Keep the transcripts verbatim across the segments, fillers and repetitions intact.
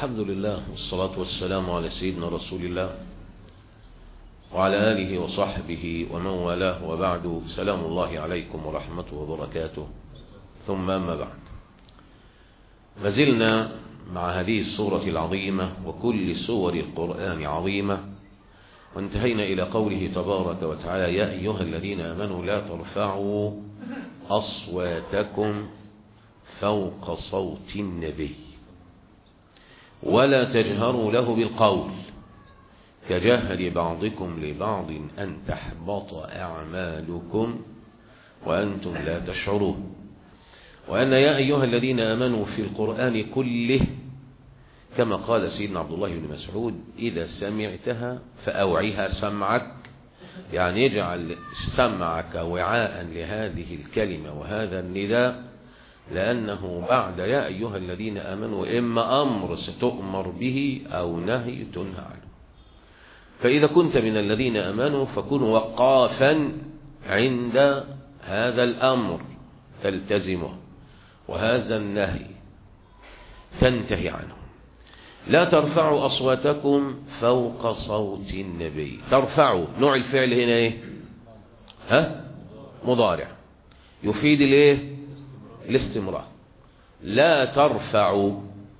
الحمد لله والصلاة والسلام على سيدنا رسول الله وعلى آله وصحبه ومن والاه، وبعد. سلام الله عليكم ورحمته وبركاته. ثم أما بعد، ما زلنا مع هذه السورة العظيمة وكل سور القرآن عظيمة، وانتهينا إلى قوله تبارك وتعالى: يا أيها الذين آمنوا لا ترفعوا أصواتكم فوق صوت النبي ولا تجهروا له بالقول كجهر بعضكم لبعض أن تحبط أعمالكم وأنتم لا تشعرون. وأن يا أيها الذين آمنوا في القرآن كله، كما قال سيدنا عبد الله بن مسعود: إذا سمعتها فأوعيها سمعك، يعني اجعل سمعك وعاء لهذه الكلمة وهذا النداء، لأنه بعد يا أيها الذين آمنوا إما أمر ستؤمر به أو نهي تنهى عنه. فإذا كنت من الذين آمنوا فكن وقافا عند هذا الأمر تلتزمه، وهذا النهي تنتهي عنه. لا ترفعوا أصواتكم فوق صوت النبي. ترفعوا، نوع الفعل هنا ايه؟ ها؟ مضارع يفيد الايه؟ الاستمرار. لا ترفعوا.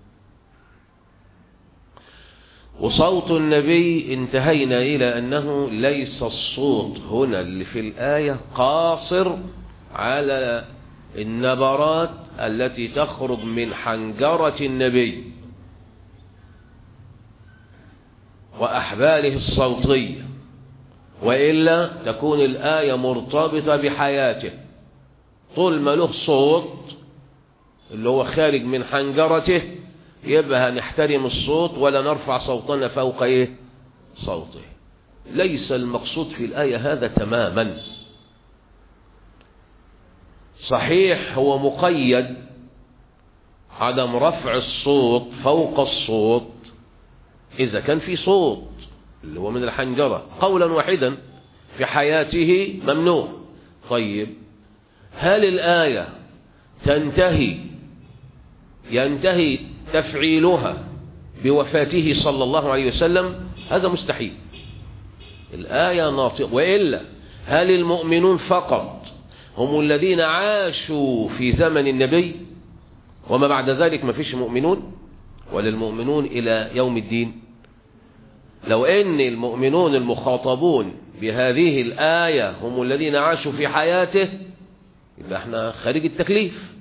وصوت النبي انتهينا إلى أنه ليس الصوت هنا اللي في الآية قاصر على النبرات التي تخرج من حنجرة النبي وأحباله الصوتية، وإلا تكون الآية مرتبطة بحياته. طول ما له صوت اللي هو خارج من حنجرته يبقى نحترم الصوت ولا نرفع صوتنا فوق ايه؟ صوته. ليس المقصود في الآية هذا تماما. صحيح هو مقيد عدم رفع الصوت فوق الصوت إذا كان في صوت اللي هو من الحنجرة قولا واحدا في حياته ممنوع. طيب، هل الآية تنتهي ينتهي تفعيلها بوفاته صلى الله عليه وسلم؟ هذا مستحيل. الآية ناطقة. وإلا هل المؤمنون فقط هم الذين عاشوا في زمن النبي وما بعد ذلك ما فيش مؤمنون؟ ولا المؤمنون إلى يوم الدين؟ لو أن المؤمنون المخاطبون بهذه الآية هم الذين عاشوا في حياته يبقى احنا خارج التكليف.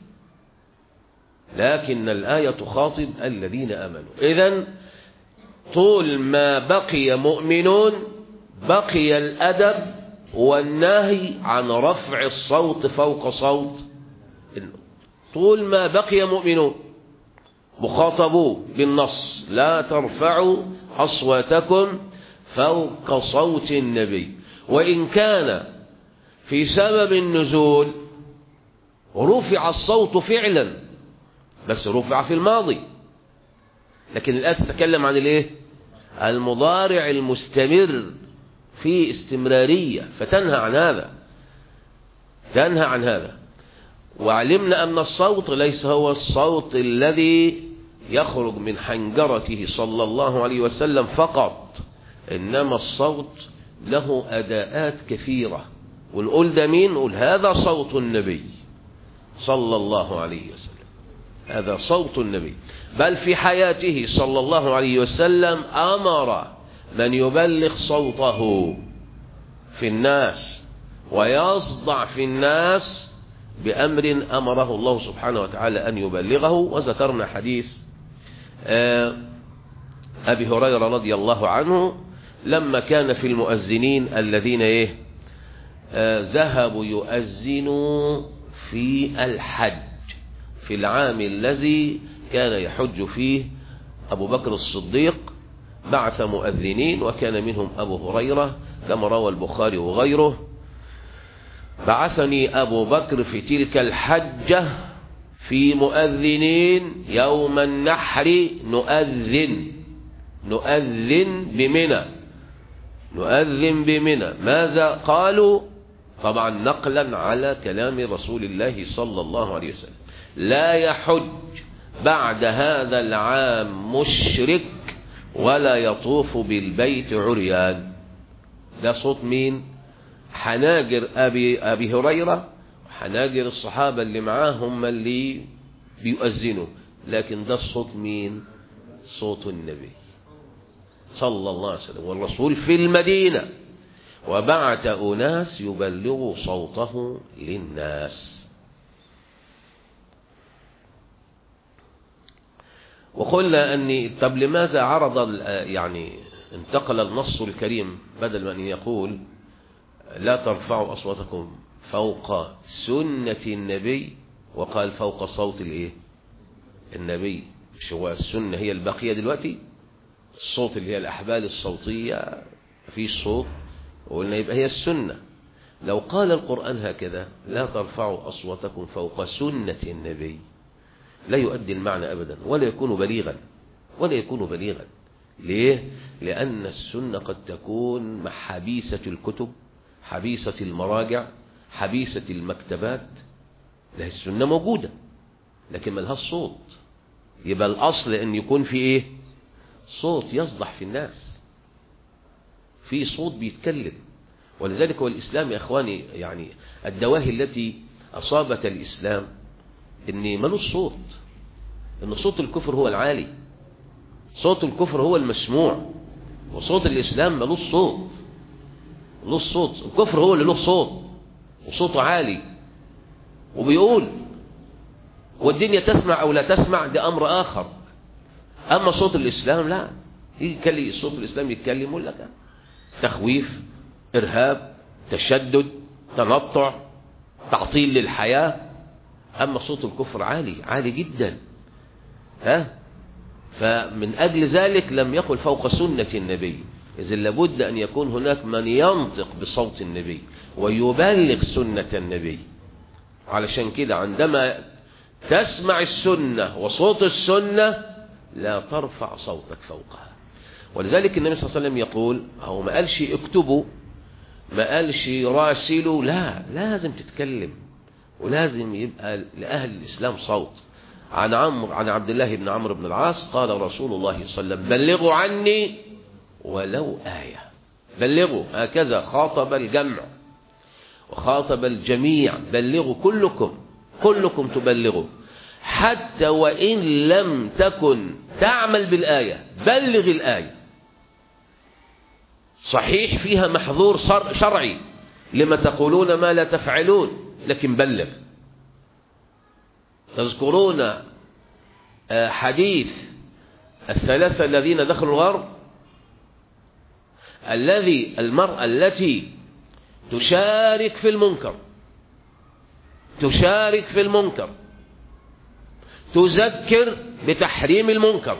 لكن الآية تخاطب الذين آمنوا. إذن طول ما بقي مؤمنون بقي الأدب والنهي عن رفع الصوت فوق صوت. طول ما بقي مؤمنون مخاطبوا بالنص: لا ترفعوا أصواتكم فوق صوت النبي. وإن كان في سبب النزول رفع الصوت فعلا، بس رفع في الماضي، لكن الآية تتكلم عن الايه؟ المضارع المستمر في استمرارية، فتنهى عن هذا تنهى عن هذا. وعلمنا أن الصوت ليس هو الصوت الذي يخرج من حنجرته صلى الله عليه وسلم فقط، إنما الصوت له أداءات كثيرة. ونقول ده مين؟ نقول هذا صوت النبي صلى الله عليه وسلم، هذا صوت النبي. بل في حياته صلى الله عليه وسلم أمر من يبلغ صوته في الناس ويصدع في الناس بأمر أمره الله سبحانه وتعالى أن يبلغه. وذكرنا حديث أبي هريرة رضي الله عنه لما كان في المؤذنين الذين إيه ذهبوا يؤذنوا في الحج في العام الذي كان يحج فيه أبو بكر الصديق، بعث مؤذنين وكان منهم أبو هريرة كما روى البخاري وغيره: بعثني أبو بكر في تلك الحجة في مؤذنين يوم النحر نؤذن نؤذن بمنى نؤذن بمنى ماذا قالوا؟ طبعا نقلا على كلام رسول الله صلى الله عليه وسلم: لا يحج بعد هذا العام مشرك ولا يطوف بالبيت عريان. ده صوت مين؟ حناجر أبي, أبي هريرة، حناجر الصحابة اللي معاهم اللي بيؤذنوا، لكن ده الصوت مين؟ صوت النبي صلى الله عليه وسلم، والرسول في المدينة وبعث أناس يبلغوا صوته للناس. وقلنا أني طب لماذا عرض يعني انتقل النص الكريم بدل من أن يقول لا ترفعوا أصواتكم فوق سنة النبي وقال فوق صوت الايه النبي؟ مش هو السنة هي الباقية دلوقتي؟ الصوت اللي هي الأحبال الصوتية مفيش صوت، وقلنا يبقى هي السنة. لو قال القرآن هكذا لا ترفعوا أصواتكم فوق سنة النبي لا يؤدي المعنى أبدا ولا يكون بليغا ولا يكون بليغا. ليه؟ لأن السنة قد تكون مع حبيسة الكتب، حبيسة المراجع، حبيسة المكتبات. له السنة موجودة لكن ملهاش صوت. يبقى الأصل أن يكون في إيه؟ صوت يصدح في الناس، في صوت بيتكلم. ولذلك هو الإسلام يا إخواني يعني الدواهي التي أصابت الإسلام إن ملوش صوت، إن صوت الكفر هو العالي، صوت الكفر هو المسموع، وصوت الإسلام ملوش صوت. ملوش صوت، الكفر هو اللي له صوت وصوته عالي وبيقول، والدنيا تسمع أو لا تسمع ده أمر آخر. أما صوت الإسلام لا، يجي صوت الإسلام يتكلم يقول لك تخويف، إرهاب، تشدد، تنطع، تعطيل للحياة. أما صوت الكفر عالي عالي جدا. ها؟ فمن أجل ذلك لم يقل فوق سنة النبي، إذن لابد أن يكون هناك من ينطق بصوت النبي ويبلغ سنة النبي. علشان كده عندما تسمع السنة وصوت السنة لا ترفع صوتك فوقها. ولذلك النبي صلى الله عليه وسلم يقول، هو ما قالش اكتبوا، ما قالش راسلوا، لا، لازم تتكلم ولازم يبقى لأهل الإسلام صوت. عن عمرو عن عبد الله بن عمرو بن العاص قال رسول الله صلى الله عليه وسلم بلغوا عني ولو آية. بلغوا، هكذا خاطب الجمع وخاطب الجميع، بلغوا كلكم كلكم تبلغوا، حتى وإن لم تكن تعمل بالآية بلغ الآية. صحيح فيها محظور شرعي، لما تقولون ما لا تفعلون، لكن بلغ. تذكرون حديث الثلاثة الذين دخلوا الغار؟ الذي المرأة التي تشارك في المنكر تشارك في المنكر تذكر بتحريم المنكر،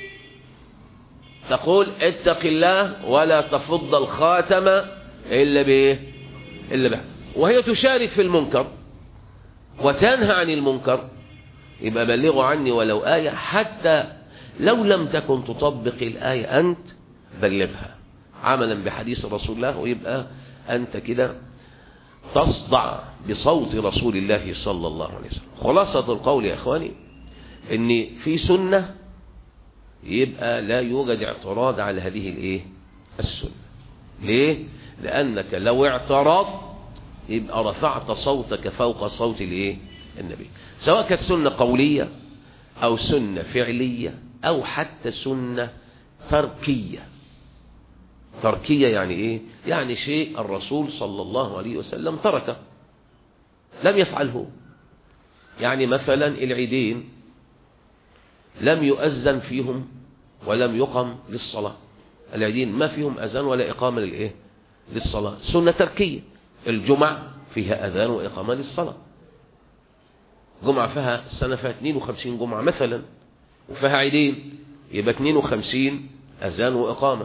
تقول اتق الله ولا تفض الخاتم إلا بإيه؟ إلا به، وهي تشارك في المنكر وتنهى عن المنكر. يبقى بلغوا عني ولو آية، حتى لو لم تكن تطبق الآية أنت بلغها عملا بحديث رسول الله، ويبقى أنت كده تصدع بصوت رسول الله صلى الله عليه وسلم. خلاصة القول يا إخواني إن في سنة يبقى لا يوجد اعتراض على هذه الايه السنة. ليه؟ لأنك لو اعترضت يبقى رفعت صوتك فوق صوت الايه النبي، سواء كانت سنة قولية أو سنة فعلية أو حتى سنة تركية. تركية يعني ايه؟ يعني شيء الرسول صلى الله عليه وسلم تركه، لم يفعله. يعني مثلا العيدين لم يؤذن فيهم ولم يقم للصلاة، العيدين ما فيهم أذان ولا إقامة للإيه؟ للصلاة، سنة تركية. الجمعة فيها أذان وإقامة للصلاة، جمعة فيها السنة فيها اثنين وخمسين جمعة مثلا وفيها عيدين، يبقى اثنين وخمسين أذان وإقامة،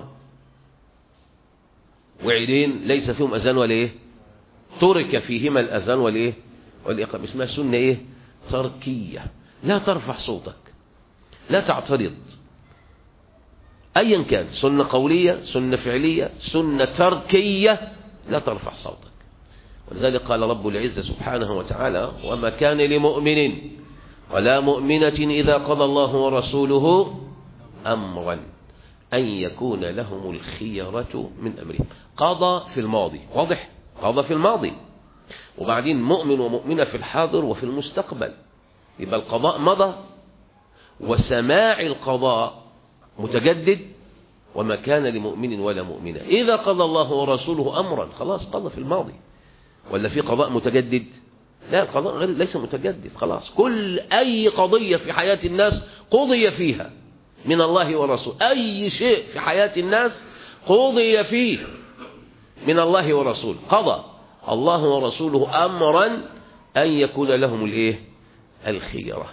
وعيدين ليس فيهم أذان ولا إيه؟ ترك فيهما الأذان والإيه؟ والإقامة، اسمها سنة إيه؟ تركية. لا ترفع صوتك، لا تعترض أيا كان، سنة قولية، سنة فعلية، سنة تركية، لا ترفع صوتك. ولذلك قال رب العزة سبحانه وتعالى وما كان لمؤمن ولا مؤمنة إذا قضى الله ورسوله أمرا أن يكون لهم الخيرة من أمرهم. قضى في الماضي، واضح؟ قضى في الماضي، وبعدين مؤمن ومؤمنة في الحاضر وفي المستقبل. يبقى القضاء مضى، وسماع القضاء متجدد، وما كان لمؤمن ولا مؤمنة إذا قضى الله ورسوله أمرا. خلاص قضى في الماضي. ولا في قضاء متجدد؟ لا، القضاء غير ليس متجدد. خلاص كل أي قضية في حياة الناس قضي فيها من الله ورسوله. أي شيء في حياة الناس قضي فيه من الله ورسوله. قضى الله ورسوله أمرا أن يكون لهم الايه؟ الخيرة.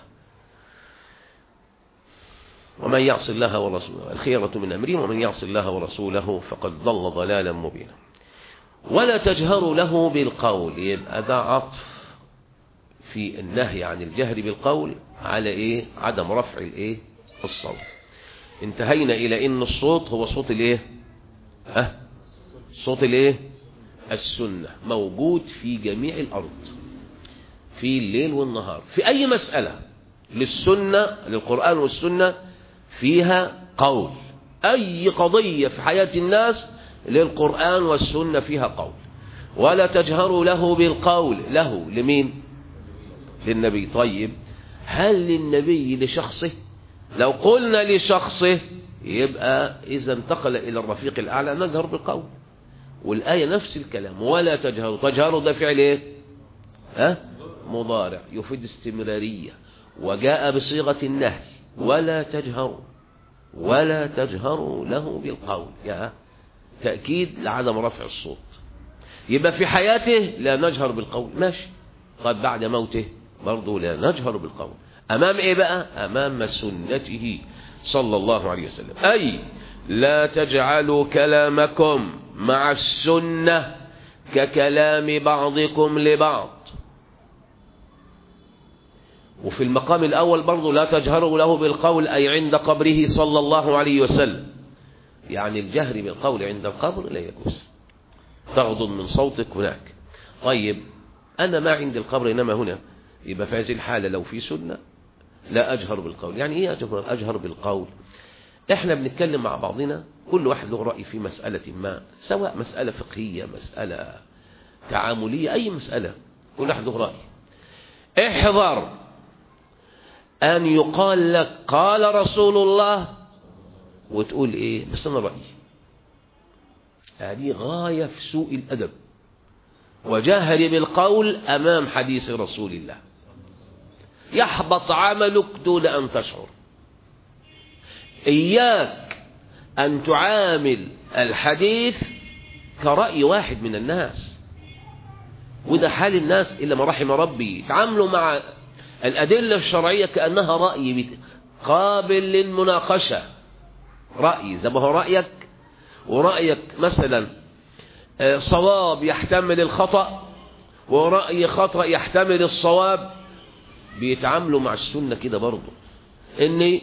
ومن يعص الله ورسوله الخيرة من أمرهم ومن يعص الله ورسوله فقد ضل ضلالا مبينا. ولا تجهروا له بالقول. يبقى ده عطف في النهي عن الجهر بالقول على ايه؟ عدم رفع الايه؟ الصوت. انتهينا الى ان الصوت هو صوت الايه؟ ها؟ صوت الايه؟ السنة، موجود في جميع الارض في الليل والنهار. في اي مسألة للسنة للقرآن والسنة فيها قول. اي قضية في حياة الناس للقرآن والسنة فيها قول. ولا تجهروا له بالقول. له لمين؟ للنبي. طيب هل للنبي لشخصه؟ لو قلنا لشخصه يبقى إذا انتقل إلى الرفيق الأعلى نجهر بالقول. والآية نفس الكلام. ولا تجهروا. تجهروا ده فعل ايه؟ ها؟ مضارع يفيد استمرارية، وجاء بصيغة النهي. ولا تجهروا ولا تجهروا له بالقول، يا تأكيد لعدم رفع الصوت. يبقى في حياته لا نجهر بالقول، ماشي. طيب بعد موته برضه لا نجهر بالقول. أمام إيه بقى؟ أمام سنته صلى الله عليه وسلم. أي لا تجعلوا كلامكم مع السنة ككلام بعضكم لبعض. وفي المقام الأول برضه لا تجهروا له بالقول، أي عند قبره صلى الله عليه وسلم. يعني الجهر بالقول عند القبر لا يجوز، تغضض من صوتك هناك. طيب أنا ما عند القبر إنما هنا، يبقى في هذه الحالة لو في سنة لا أجهر بالقول. يعني إيه أجهر بالقول؟ إحنا بنتكلم مع بعضنا، كل واحد له رأي في مسألة ما، سواء مسألة فقهية، مسألة تعاملية، أي مسألة، كل واحد له رأي. احذر أن يقال لك قال رسول الله وتقول إيه بس أنا رأيي. هذه غاية في سوء الأدب وجهر بالقول أمام حديث رسول الله. يحبط عملك دون أن تشعر. إياك أن تعامل الحديث كرأي واحد من الناس، وده حال الناس إلا ما رحم ربي. يتعاملوا مع الأدلة الشرعية كأنها رأي قابل للمناقشة. رأي زي ما هو رأيك، ورأيك مثلا صواب يحتمل الخطأ، ورأي خطأ يحتمل الصواب. بيتعاملوا مع السنة كده برضو، ان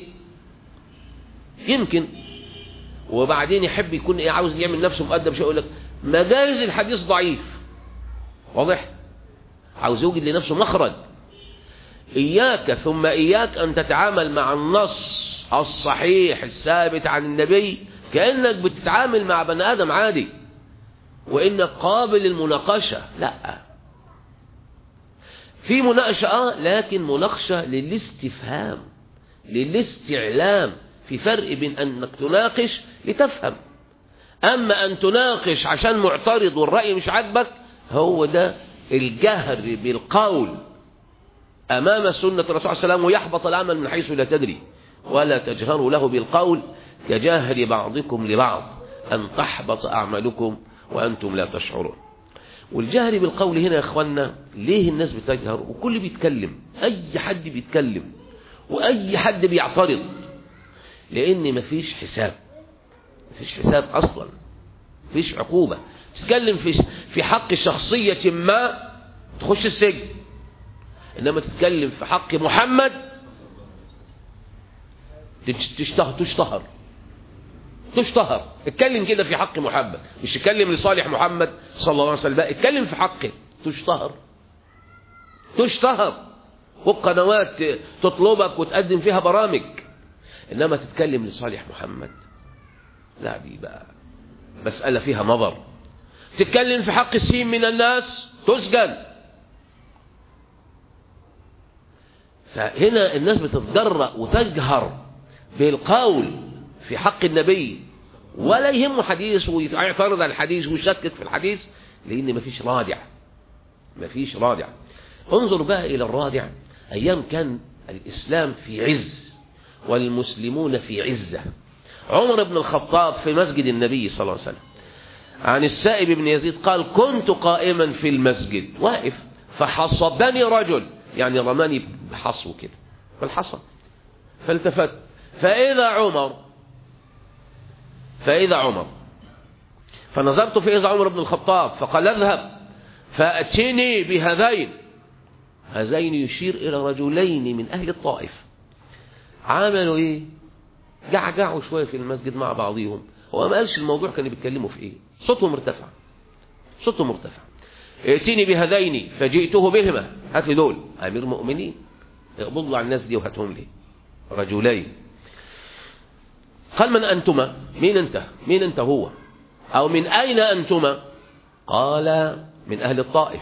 يمكن وبعدين يحب يكون ايه، عاوز يعمل نفسه مقدم شيء، يقول لك مجاز الحديث ضعيف. واضح؟ عاوز يوجد لنفسه مخرج. إياك ثم إياك أن تتعامل مع النص الصحيح الثابت عن النبي كأنك بتتعامل مع بني آدم عادي وإنك قابل للمناقشة. لا، في مناقشة آه لكن مناقشة للاستفهام للاستعلام. في فرق بين أنك تناقش لتفهم، أما أن تناقش عشان معترض والرأي مش عاجبك، هو ده الجهر بالقول أمام سنة الرسول صلى الله عليه وسلم، ويحبط العمل من حيث لا تدري. ولا تجهروا له بالقول كجاهر بعضكم لبعض أن تحبط أعمالكم وأنتم لا تشعرون. والجهر بالقول هنا يا أخوانا، ليه الناس بتجهر؟ وكل بيتكلم، أي حد بيتكلم وأي حد بيعترض، لأن مفيش حساب، مفيش حساب أصلا، مفيش عقوبة. تتكلم في في حق شخصية ما تخش السجن، إنما تتكلم في حق محمد تشتهر تشتهر تشتهر. اتكلم كده في حق محمد، مش اتكلم لصالح محمد صلى الله عليه وسلم، اتكلم في حقه تشتهر تشتهر والقنوات تطلبك وتقدم فيها برامج، إنما تتكلم لصالح محمد لا، دي بقى مسألة فيها نظر. تتكلم في حق السين من الناس تسجن. فهنا الناس بتتجرأ وتجهر بالقول في حق النبي ولا يهمه حديث ويعترض على الحديث ويشكك في الحديث، لأن مفيش رادع، مفيش رادع. انظر بقى إلى الرادع. أيام كان الإسلام في عز والمسلمون في عزة. عمر بن الخطاب في مسجد النبي صلى الله عليه وسلم عن السائب بن يزيد قال: كنت قائما في المسجد واقف فحصبني رجل، يعني رماني بحصو كده بالحصى، فالتفت فإذا عمر فإذا عمر فنظرت فإذا عمر بن الخطاب فقال: اذهب فأتني بهذين. هذين يشير إلى رجلين من أهل الطائف. عملوا إيه؟ جعجعوا شوية في المسجد مع بعضهم. هو ما قالش الموضوع كانوا بيتكلموا في إيه. صوتهم مرتفع، صوتهم مرتفع. ائتني بهذين فجئته بهما. هات لي دول أمير مؤمنين، اقبضوا على الناس دي وهاتهم لي. رجلين. قال: من أنتما؟ مين أنت؟ مين أنت هو؟ أو من أين أنتما؟ قال: من أهل الطائف.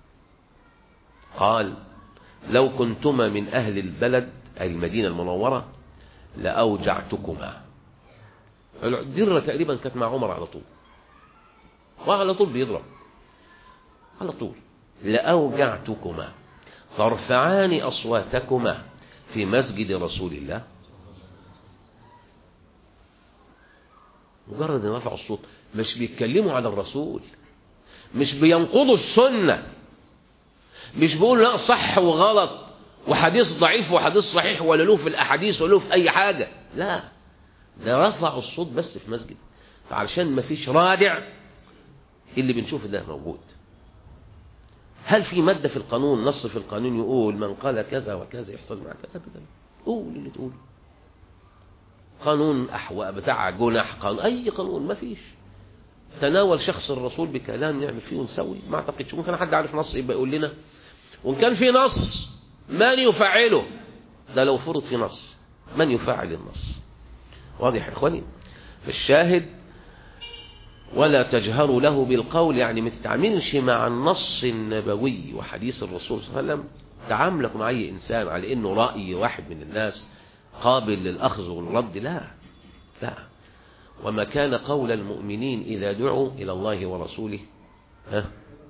قال: لو كنتما من أهل البلد أي المدينة المنورة لأوجعتكما. الدرة تقريبا كانت مع عمر على طول، وعلى طول بيضرب على طول. لأوجعتكما ترفعان أصواتكما في مسجد رسول الله. مجرد ان رفعوا الصوت، مش بيتكلموا على الرسول، مش بينقضوا السنة، مش بيقولوا لا صح وغلط وحديث ضعيف وحديث صحيح ولا له في الأحاديث ولا له في أي حاجة. لا، ده رفعوا الصوت بس في مسجد. فعلشان ما فيش رادع اللي بنشوف ده موجود. هل في مادة في القانون، نص في القانون يقول من قال كذا وكذا يحصل مع كذا كذا؟ قول اللي تقول. قانون أحواء بتاع جنح، قانون أي قانون، ما فيش. تناول شخص الرسول بكلام نعمل فيه ونسوي. ما أعتقدش ممكن حد عارف نص يبقى يقول لنا. وإن كان في نص من يفعله؟ ده لو فرض في نص من يفعل النص؟ واضح يا إخواني؟ فالشاهد: ولا تجهروا له بالقول، يعني ما تتعاملش مع النص النبوي وحديث الرسول صلى الله عليه وسلم تعاملك مع أي إنسان على إنه رأي واحد من الناس قابل للأخذ والرد. لا لا. وما كان قول المؤمنين إذا دعوا إلى الله ورسوله ها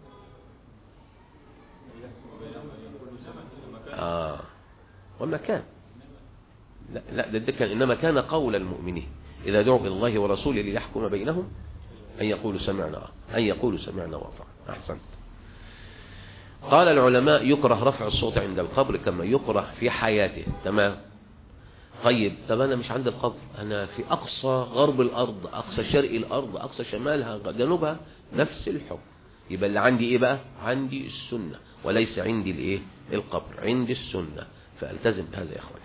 آه وما كان لا لا ده كان إنما كان قول المؤمنين إذا دعوا إلى الله ورسوله ليحكم بينهم أن يقولوا سمعنا أن يقولوا سمعنا وأطعنا. أحسنت. قال العلماء: يكره رفع الصوت عند القبر كما يكره في حياته. تمام. طيب، طب أنا مش عند القبر، أنا في أقصى غرب الأرض، أقصى شرق الأرض، أقصى شمالها، جنوبها، نفس الحكم. يبقى اللي عندي إيه بقى؟ عندي السنة، وليس عندي الإيه؟ القبر. عندي السنة، فألتزم بهذا يا أخواني.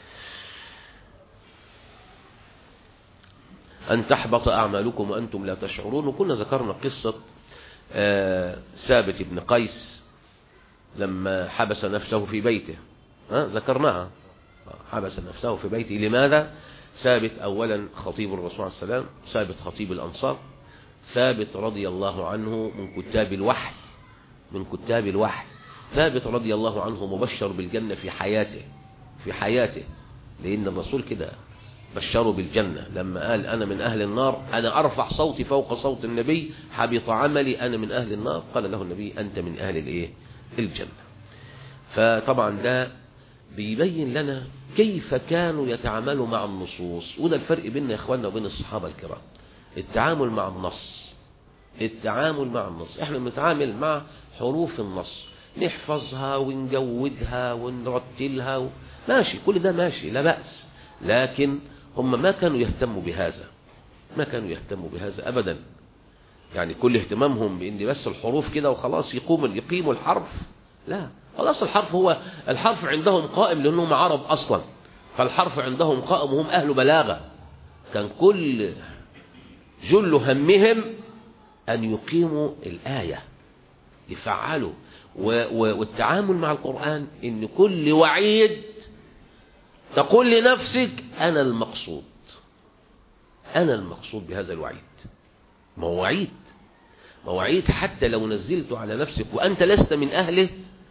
أن تحبط أعمالكم وأنتم لا تشعرون. وكنا ذكرنا قصة ثابت بن قيس لما حبس نفسه في بيته. ها ذكرناها. حبس نفسه في بيته. لماذا؟ ثابت أولا خطيب الرسول عليه السلام، ثابت خطيب الأنصار، ثابت رضي الله عنه من كتاب الوحي، من كتاب الوحي. ثابت رضي الله عنه مبشر بالجنة في حياته، في حياته، لأن الرسول كده بشروا بالجنة لما قال: أنا من أهل النار، أنا أرفع صوتي فوق صوت النبي، حبط عملي، أنا من أهل النار. قال له النبي: أنت من أهل الإيه؟ الجنة. فطبعا ده بيبين لنا كيف كانوا يتعاملوا مع النصوص. وده الفرق بيننا يا إخواننا وبين الصحابة الكرام، التعامل مع النص. التعامل مع النص، احنا بنتعامل مع حروف النص، نحفظها ونجودها ونرتلها و... ماشي، كل ده ماشي، لا بأس. لكن هم ما كانوا يهتموا بهذا، ما كانوا يهتموا بهذا أبدا. يعني كل اهتمامهم بإن بس الحروف كده وخلاص، يقوم يقيموا الحرف. لا، خلاص الحرف هو الحرف عندهم قائم لأنهم عرب أصلا، فالحرف عندهم قائم وهم أهل بلاغة. كان كل جل همهم أن يقيموا الآية، يفعله. والتعامل مع القرآن إن كل وعيد تقول لنفسك أنا المقصود، أنا المقصود بهذا الوعيد. ما هو وعيد، ما هو وعيد حتى لو نزلته على نفسك وأنت لست من أهله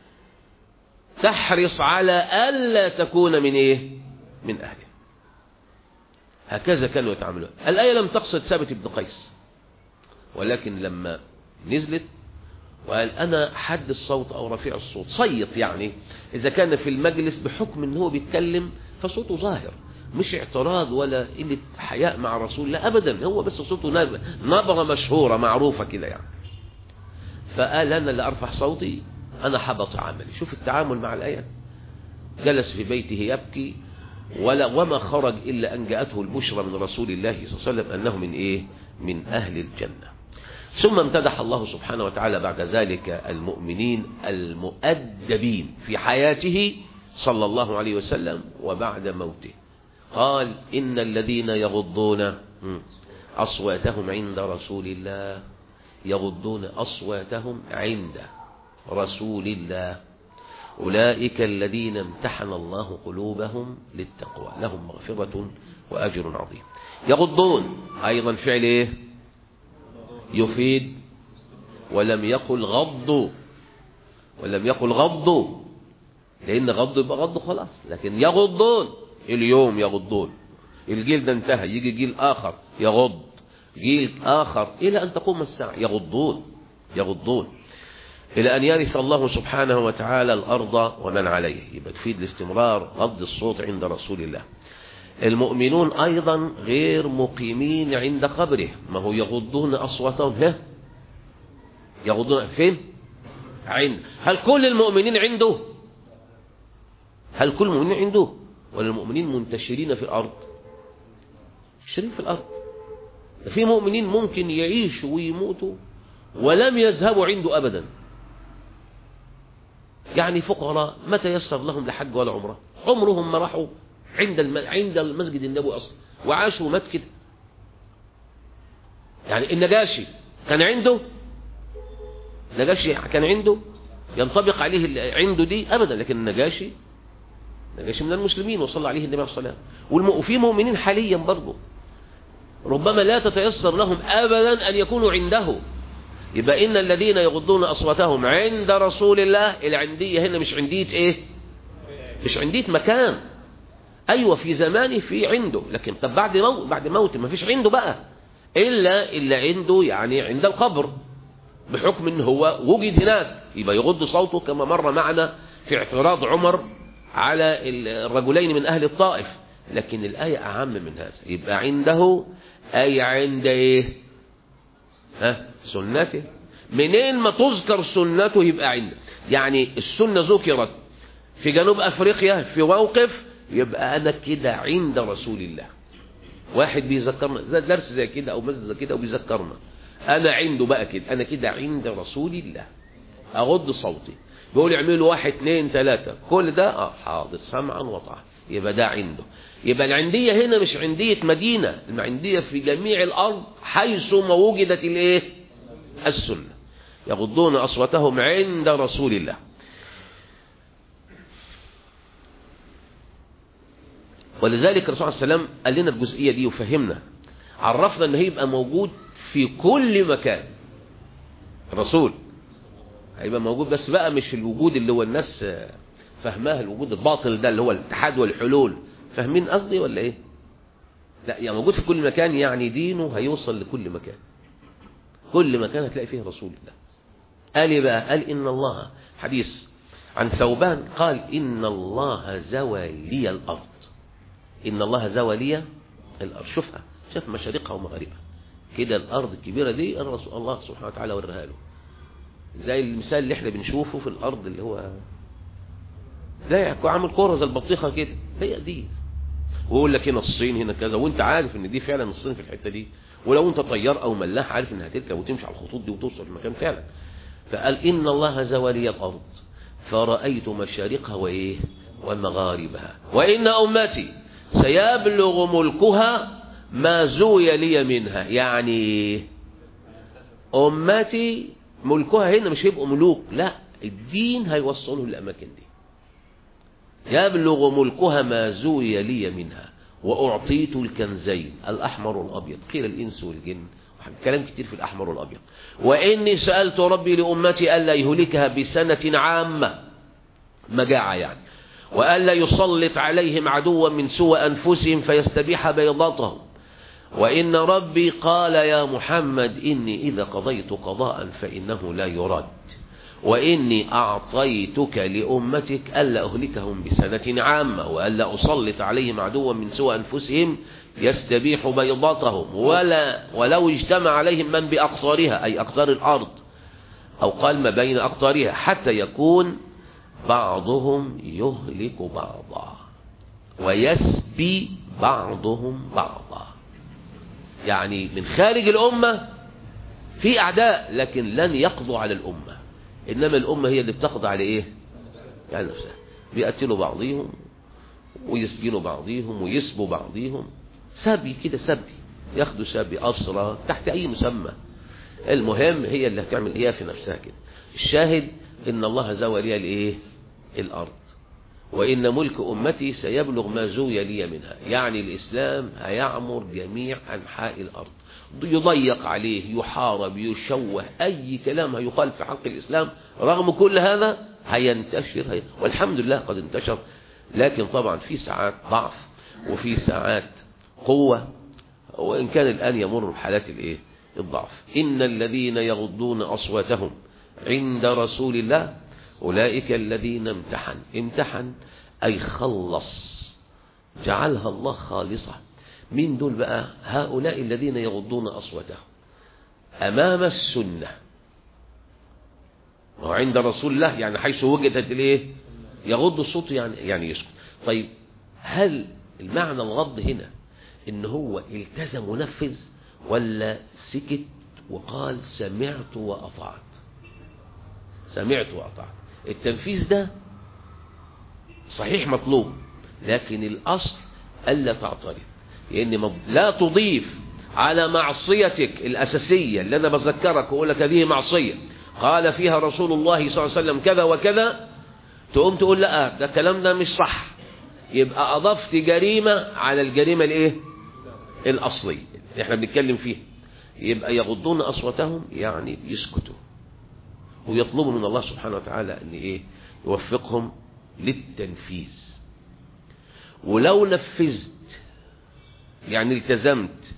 تحرص على ألا تكون من إيه؟ من أهله. هكذا كانوا يتعاملون. الآية لم تقصد ثابت بن قيس، ولكن لما نزلت وقال أنا حد الصوت أو رفيع الصوت، صيت يعني إذا كان في المجلس بحكم أنه بيتكلم فصوته ظاهر، مش اعتراض ولا قلة حياء مع رسول الله أبدا، هو بس صوته نبرة مشهورة معروفة كده يعني. فقال أنا اللي أرفع صوتي أنا حبط عملي. شوف التعامل مع الآية. جلس في بيته يبكي ولا وما خرج إلا أن جاءته البشرى من رسول الله صلى الله عليه وسلم أنه من إيه؟ من أهل الجنة. ثم امتدح الله سبحانه وتعالى بعد ذلك المؤمنين المؤدبين في حياته صلى الله عليه وسلم وبعد موته. قال إن الذين يغضون أصواتهم عند رسول الله، يغضون أصواتهم عند رسول الله أولئك الذين امتحن الله قلوبهم للتقوى لهم مغفرة وأجر عظيم. يغضون أيضا فعل إيه؟ يفيد، ولم يقل غضوا، ولم يقل غضوا، لأن غضوا يبقى غضوا خلاص، لكن يغضون اليوم يغضون، الجيل ده انتهى، يجي جيل آخر يغض، جيل آخر إلى أن تقوم الساعة يغضون يغضون إلى أن يرث الله سبحانه وتعالى الأرض ومن عليه. يبقى تفيد الاستمرار غض الصوت عند رسول الله. المؤمنون أيضا غير مقيمين عند قبره، ما هو يغضون أصواتهم ها يغضون فين؟ عند. هل كل المؤمنين عنده؟ هل كل المؤمنين عنده؟ ولا المؤمنين منتشرين في الأرض؟ منتشرين في الأرض. في مؤمنين ممكن يعيشوا ويموتوا ولم يذهبوا عنده أبدا، يعني فقراء ما تيسر لهم لحج ولا عمره، عمرهم ما راحوا عند الم... عند المسجد النبوي أصلا، وعاشوا مات كده. يعني النجاشي كان عنده، النجاشي كان عنده ينطبق عليه عنده دي أبدا، لكن النجاشي النجاشي من المسلمين وصلى عليه النبي صلى الله عليه وسلم. وفي مؤمنين حاليا برضه ربما لا تتيسر لهم أبدا أن يكونوا عنده. يبقى إن الذين يغضون أصواتهم عند رسول الله، العندية هنا مش عندية إيه؟ مش عندية مكان. أيوة في زمانه في عنده، لكن طب بعد موت بعد موت ما فيش عنده بقى إلا إلا عنده يعني عند القبر، بحكم إن هو وجد هناك يبقى يغض صوته، كما مر معنا في اعتراض عمر على الرجلين من أهل الطائف. لكن الآية أعم من هذا. يبقى عنده أي عند إيه؟ ها سنته. منين ما تذكر سنته يبقى عنده. يعني السنة ذكرت في جنوب أفريقيا في موقف، يبقى أنا كده عند رسول الله. واحد بيذكرنا زي درس زي كده أو مسجد زي كده وبيذكرنا، أنا عنده بقى كده، أنا كده عند رسول الله. أغض صوتي، بيقول اعملوا واحد اثنين ثلاثة، كل ده اه حاضر سمعا وطاعة، يبقى ده عنده. يبقى العندية هنا مش عندية مدينة، العندية في جميع الأرض حيث ما وجدت الايه؟ السنة. يغضون أصواتهم عند رسول الله. ولذلك الرسول صلى الله عليه وسلم قال لنا الجزئية دي وفهمنا، عرفنا ان هيبقى موجود في كل مكان. الرسول هيبقى موجود، بس بقى مش الوجود اللي هو الناس فهمها الوجود الباطل ده اللي هو الاتحاد والحلول، فاهمين قصدي ولا ايه؟ لا، يعني موجود في كل مكان، يعني دينه هيوصل لكل مكان، كل مكان هتلاقي فيه رسول الله. قال ايه بقى؟ قال ان الله، حديث عن ثوبان قال ان الله زوى لي الارض، ان الله زوى لي الارض. شوفها، شوف مشارقها ومغاربها كده، الارض الكبيره دي الرسول الله سبحانه وتعالى وريها له، زي المثال اللي احنا بنشوفه في الارض اللي هو لا يكون عامل كوره زي البطيخه كده، هي دي. ويقول لك هنا الصين هنا كذا، وانت عارف ان دي فعلا الصين في الحته دي، ولو انت طيار او ملاح عارف انها هتركب وتمشي على الخطوط دي وتوصل في المكان فعلا. فقال ان الله زوى لي الارض فرأيت مشارقها وايه ومغاربها، وان امتي سيبلغ ملكها ما زوي لي منها. يعني امتي ملكها هنا مش هيبقوا ملوك، لا، الدين هيوصلهم للأماكن دي. يبلغ ملكها ما زوي لي منها وأعطيت الكنزين الأحمر والأبيض، قيل الإنس والجن، كلام كتير في الأحمر والأبيض. وإني سألت ربي لأمتي ألا يهلكها بسنة عامة، مجاعة يعني، وألا يسلط عليهم عدوا من سوى أنفسهم فيستبيح بيضاتهم. وإن ربي قال يا محمد إني إذا قضيت قضاء فإنه لا يرد، وإني أعطيتك لأمتك ألا أهلكهم بسنة عامة وألا أسلط عليهم عدوا من سوى أنفسهم يستبيح بيضاتهم، ولا ولو اجتمع عليهم من بأقطارها أي أقطار الأرض، أو قال ما بين أقطارها، حتى يكون بعضهم يهلك بعضا ويسبي بعضهم بعضا. يعني من خارج الأمة في أعداء لكن لن يقضوا على الأمة، إنما الأمة هي اللي بتقضي على إيه؟ يعني نفسها، بيقتلوا بعضهم ويسجنوا بعضهم ويسبوا بعضهم، سبي كده، سبي، ياخدوا سبي أسرى تحت أي مسمى، المهم هي اللي هتعمل إيه في نفسها كده. الشاهد إن الله زوى لي الإيه؟ الأرض، وإن ملك أمتي سيبلغ ما زوي لي منها، يعني الإسلام هيعمر جميع أنحاء الأرض، يضيق عليه، يحارب، يشوه، أي كلام هيقال في حق الإسلام رغم كل هذا هينتشر، هي والحمد لله قد انتشر، لكن طبعا في ساعات ضعف وفي ساعات قوة، وإن كان الآن يمر بحالات الإيه؟ الضعف. إن الذين يغضون أصواتهم عند رسول الله أولئك الذين امتحن، امتحن أي خلص، جعلها الله خالصة. مين دول بقى؟ هؤلاء الذين يغضون أصواتهم أمام السنة، وعند رسول الله يعني حيث وجدت الايه؟ يغض الصوت يعني يعني يسكت. طيب هل المعنى الغض هنا ان هو التزم ونفذ، ولا سكت وقال سمعت وأطعت؟ سمعت وأطعت. التنفيذ ده صحيح مطلوب، لكن الأصل ألا تعترض، لأن لا تضيف على معصيتك الأساسية اللي أنا بذكرك وأقول لك هذه معصية قال فيها رسول الله صلى الله عليه وسلم كذا وكذا، تقوم تقول لا ده الكلام ده مش صح، يبقى أضفت جريمة على الجريمة الإيه؟ الأصلية اللي احنا بنتكلم فيها. يبقى يغضون أصواتهم يعني يسكتوا، ويطلبوا من الله سبحانه وتعالى أن إيه؟ يوفقهم للتنفيذ. ولو نفذت يعني التزمت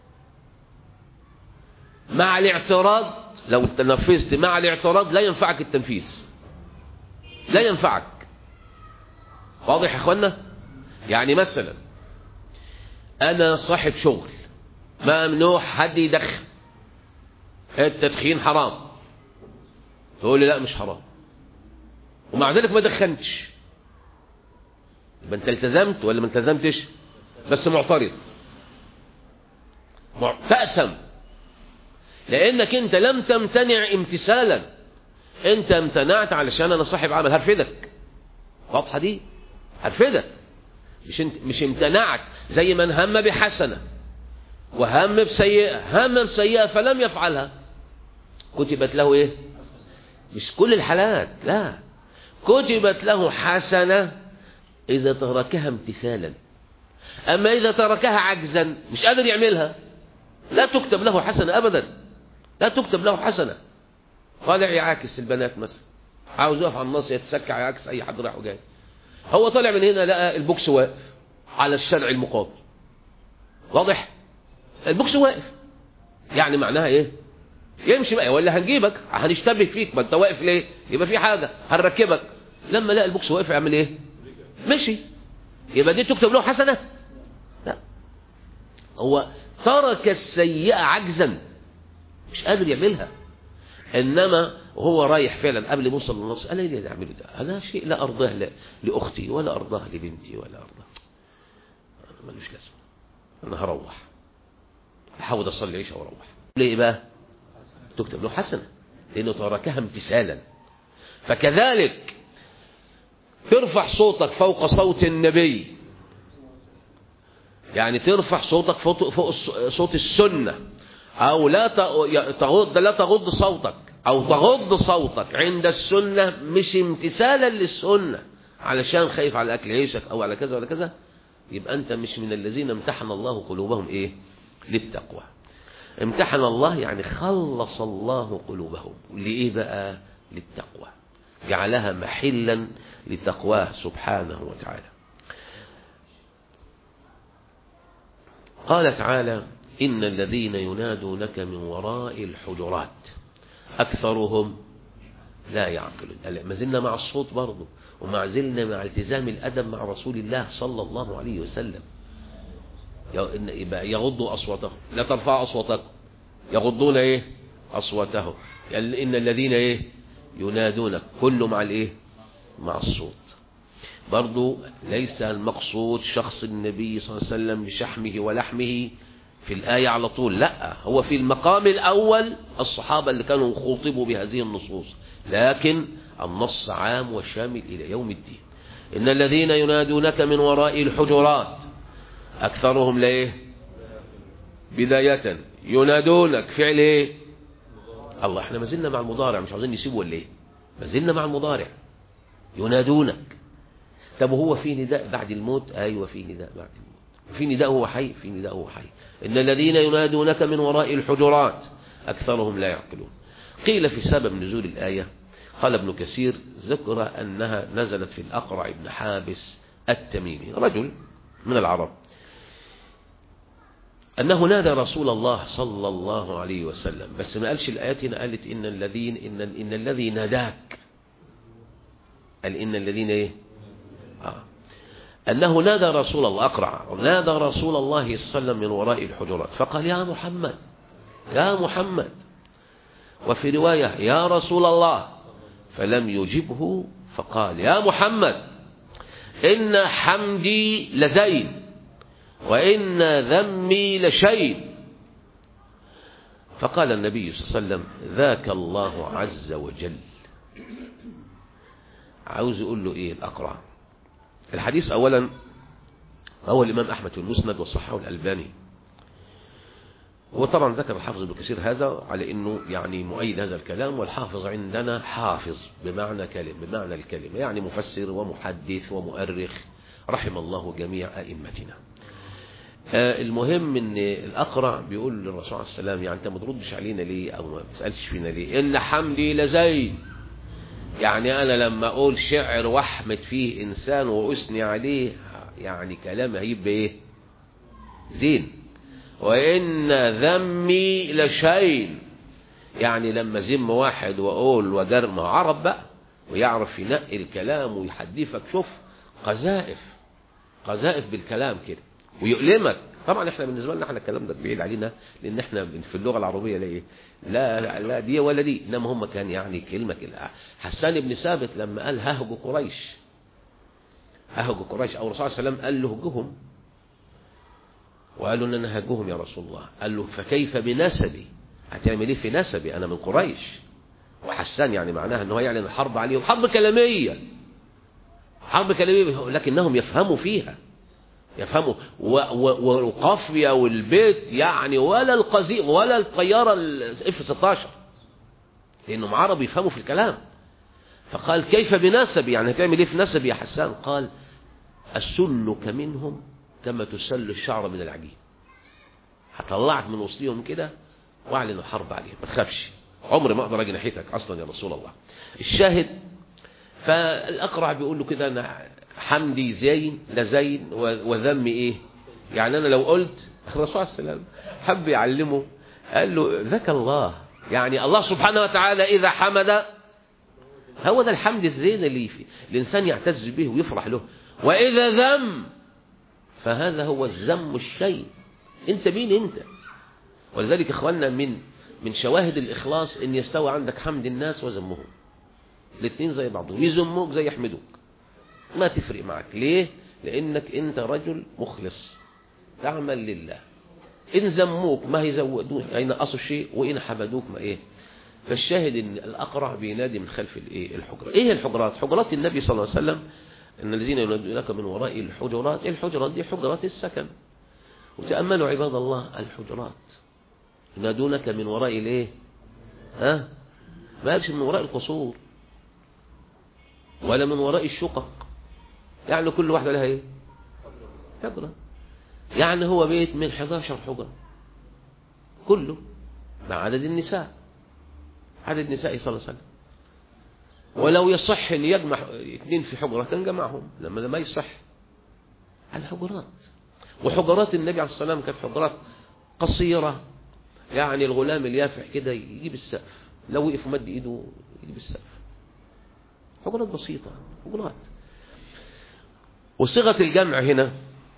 مع الاعتراض، لو تنفذت مع الاعتراض لا ينفعك التنفيذ، لا ينفعك. واضح يا اخوانا؟ يعني مثلا انا صاحب شغل ممنوع حد يدخن، التدخين حرام، تقول لي لا مش حرام، ومع ذلك ما دخنتش، يبقى انت التزمت ولا ما التزمتش؟ بس معترض، تأسم، لانك انت لم تمتنع امتثالا، انت امتنعت علشان انا صاحب عمل هرفدك. واضحه دي؟ هرفدك، مش انت مش امتنعت. زي من هم بحسنه وهم بسيئه، هم بسيئه فلم يفعلها، كتبت له ايه؟ مش كل الحالات، لا، كتبت له حسنه اذا تركها امتثالا، اما اذا تركها عجزا مش قادر يعملها لا تكتب له حسنه ابدا، لا تكتب له حسنه. طالع يعاكس البنات مثلا، عاوز يقف على النص يتسكع يعاكس اي حد رايح وجاي، هو طالع من هنا لقى البوكس واقف على الشارع المقابل، واضح؟ البوكس واقف، يعني معناها ايه؟ يمشي بقى ولا هنجيبك هنشتبه فيك، ما انت واقف ليه؟ يبقى في حاجه هنركبك. لما لقى البوكس واقف يعمل ايه؟ مشي. يبقى دي تكتب له حسنه؟ لا، هو ترك السيئه عجزا مش قادر يعملها، انما وهو رايح فعلا قبل ما يوصل للنص قال لي اعمله ده، هذا شيء لا ارضاه لاختي ولا ارضاه لبنتي ولا ارضاه، ملوش لازمه، انا هروح احاول اصلي عيشه واروح. ليه بقى؟ تكتب له حسنه لانه تركها امتثالا. فكذلك ترفع صوتك فوق صوت النبي، يعني ترفع صوتك فوق, فوق صوت السنه، او لا تغض لا تغض صوتك أو تغض صوتك عند السنة مش امتثالا للسنة علشان خايف على أكل عيشك أو على كذا ولا كذا، يبقى أنت مش من الذين امتحن الله قلوبهم إيه؟ للتقوى. امتحن الله يعني خلص الله قلوبهم لإيه بقى؟ للتقوى، جعلها محلا لتقواه سبحانه وتعالى. قال تعالى: إن الذين ينادونك من وراء الحجرات أكثرهم لا يعقلون. ما زلنا مع الصوت برضه، وما زلنا مع التزام الأدب مع رسول الله صلى الله عليه وسلم. يغضوا أصواتهم، لا ترفعوا أصواتكم، يغضون إيه؟ أصواتهم. يعني إن الذين إيه؟ ينادونك، كله مع الإيه؟ مع الصوت. برضو ليس المقصود شخص النبي صلى الله عليه وسلم بشحمه ولحمه في الآية على طول، لا، هو في المقام الأول الصحابة اللي كانوا خوطبوا بهذه النصوص، لكن النص عام وشامل إلى يوم الدين. إن الذين ينادونك من وراء الحجرات أكثرهم لإيه؟ بداية ينادونك فعل إيه؟ الله، احنا ما زلنا مع المضارع، مش عاوزين نسيبه ولا إيه؟ ما زلنا مع المضارع ينادونك. طب وهو في نداء بعد الموت؟ أيوة في نداء بعد الموت. في نداء هو حي؟ في نداء هو حي. إن الذين ينادونك من وراء الحجرات أكثرهم لا يعقلون. قيل في سبب نزول الآية، قال ابن كثير ذكر أنها نزلت في الأقرع بن حابس التميمي، رجل من العرب، أنه نادى رسول الله صلى الله عليه وسلم، بس ما قالش الآيات هنا، قالت إن الذين إن, إن الذي ناداك، قال إن الذين إيه؟ آه. أنه نادى رسول الله، أقرع نادى رسول الله صلى الله عليه وسلم من وراء الحجرات فقال: يا محمد يا محمد، وفي رواية: يا رسول الله، فلم يجبه، فقال: يا محمد، إن حمدي لزين وإن ذمي لشين. فقال النبي صلى الله عليه وسلم: ذاك الله عز وجل. عاوز يقول له إيه الأقرع؟ الحديث أولا هو الإمام أحمد في المسند وصححه الألباني، وطبعا ذكر الحافظ ابن كثير هذا على إنه يعني مؤيد هذا الكلام، والحافظ عندنا حافظ بمعنى كلمة، بمعنى الكلمة، يعني مفسر ومحدث ومؤرخ، رحم الله جميع أئمتنا. آه المهم إن الأقرع بيقول للرسول عليه السلام: يعني أنت ما تردش علينا ليه أو ما تسألش فينا ليه؟ إن حمدي لزين، يعني أنا لما أقول شعر واحمد فيه إنسان وأثني عليه، يعني كلام هيبقى إيه؟ زين. وإن ذمي لشين، يعني لما ذم واحد وأقول وجرم عرب بقى، ويعرف ينقي الكلام ويحدفك، شوف قذائف قذائف بالكلام كده ويؤلمك. طبعا احنا بالنسبه لنا احنا الكلام ده بعيد علينا، لان احنا في اللغه العربيه لا ايه لا لا دي ولا دي، انما هم كان يعني كلمه كده. حسان بن ثابت لما قال: ههج قريش، ههج قريش، او الرسول صلى الله عليه وسلم قال له هجهم، وقالوا ان انا هجهم يا رسول الله، قال له: فكيف بنسبي؟ هتعمل ايه في نسبي؟ انا من قريش. وحسان يعني معناها ان هو يعلن الحرب عليهم، حرب كلاميه، حرب كلاميه، لكنهم يفهموا فيها، يفهموا والقافية والبيت يعني، ولا القزي ولا الطيارة الاف ستاشر، لأنهم عرب يفهموا في الكلام. فقال: كيف بنسبي؟ يعني هتعمل ايه في نسبي يا حسان؟ قال: أسلك منهم كما تسل الشعر من العجين، هطلعك من وسطهم كده واعلن الحرب عليهم، ما تخافش، عمري ما اقدر اجي ناحيتك اصلا يا رسول الله. الشاهد، فالأقرع بيقول له كده: أنا حمدي زين لزين وذمي ايه؟ يعني انا لو قلت، الرسول عليه السلام حب يعلمه، قال له: ذاك الله، يعني الله سبحانه وتعالى اذا حمد، هو ده الحمد الزين اللي فيه الانسان يعتز به ويفرح له، واذا ذم فهذا هو الذم الشيء. انت مين انت؟ ولذلك اخواننا من من شواهد الاخلاص ان يستوى عندك حمد الناس وذمهم، الاثنين زي بعضهم، يذموك زي يحمدوك، ما تفرق معك. ليه؟ لأنك أنت رجل مخلص تعمل لله. إن ذموك ما هيزودوك، ينقصوا الشيء، وإن حمدوك ما إيه. فالشاهد إن الأقرع بينادي من خلف الإيه الحجرة. إيه الحجرات؟ حجرات النبي صلى الله عليه وسلم: إن الذين ينادونك من وراء الحجرات. الحجرات دي حجرات السكن. وتأملوا عباد الله الحجرات، ينادونك من وراء الإيه؟ ها؟ ما قالش من وراء القصور ولا من وراء الشقق. يعني كل واحدة لها ايه؟ حجرة. يعني هو بيت من حداشر حجرة كله مع عدد النساء، عدد نساء صلى الله عليه وسلم. ولو يصح ان يجمع اثنين في حجرة كان جمعهم، لما ما يصح الحجرات. وحجرات النبي عليه الصلاة والسلام كانت حجرات قصيرة، يعني الغلام اليافع كده يجيب السقف، لو وقف مد ايده يجيب السقف. حجرات بسيطة، حجرات. وصيغة الجمع هنا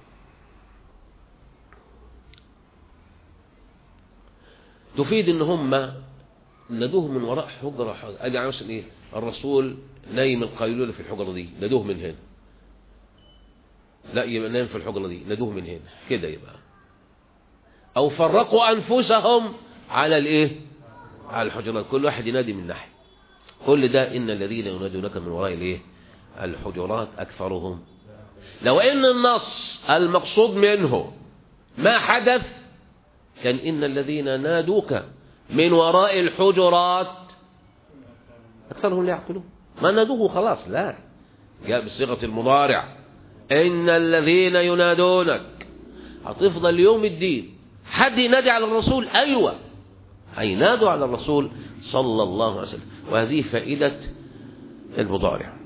تفيد ان هم ندوه من وراء حجرة حجرة. اجي عاوز ايه؟ الرسول نايم القيلولة في الحجرة دي، ندوه من هنا. لا، يبقى نايم في الحجرة دي، ندوه من هنا كده. يبقى او فرقوا انفسهم على الايه؟ على الحجرات، كل واحد ينادي من ناحية. كل ده ان الذين ينادونك من وراء الايه؟ الحجرات اكثرهم. لو ان النص المقصود منه ما حدث كان ان الذين نادوك من وراء الحجرات اكثرهم لا يعقلون. ما نادوه خلاص، لا، جاء بصيغة المضارع. ان الذين ينادونك، هتفضل يوم الدين حد ينادي على الرسول؟ ايوه، هينادوا على الرسول صلى الله عليه وسلم. وهذه فائدة المضارع.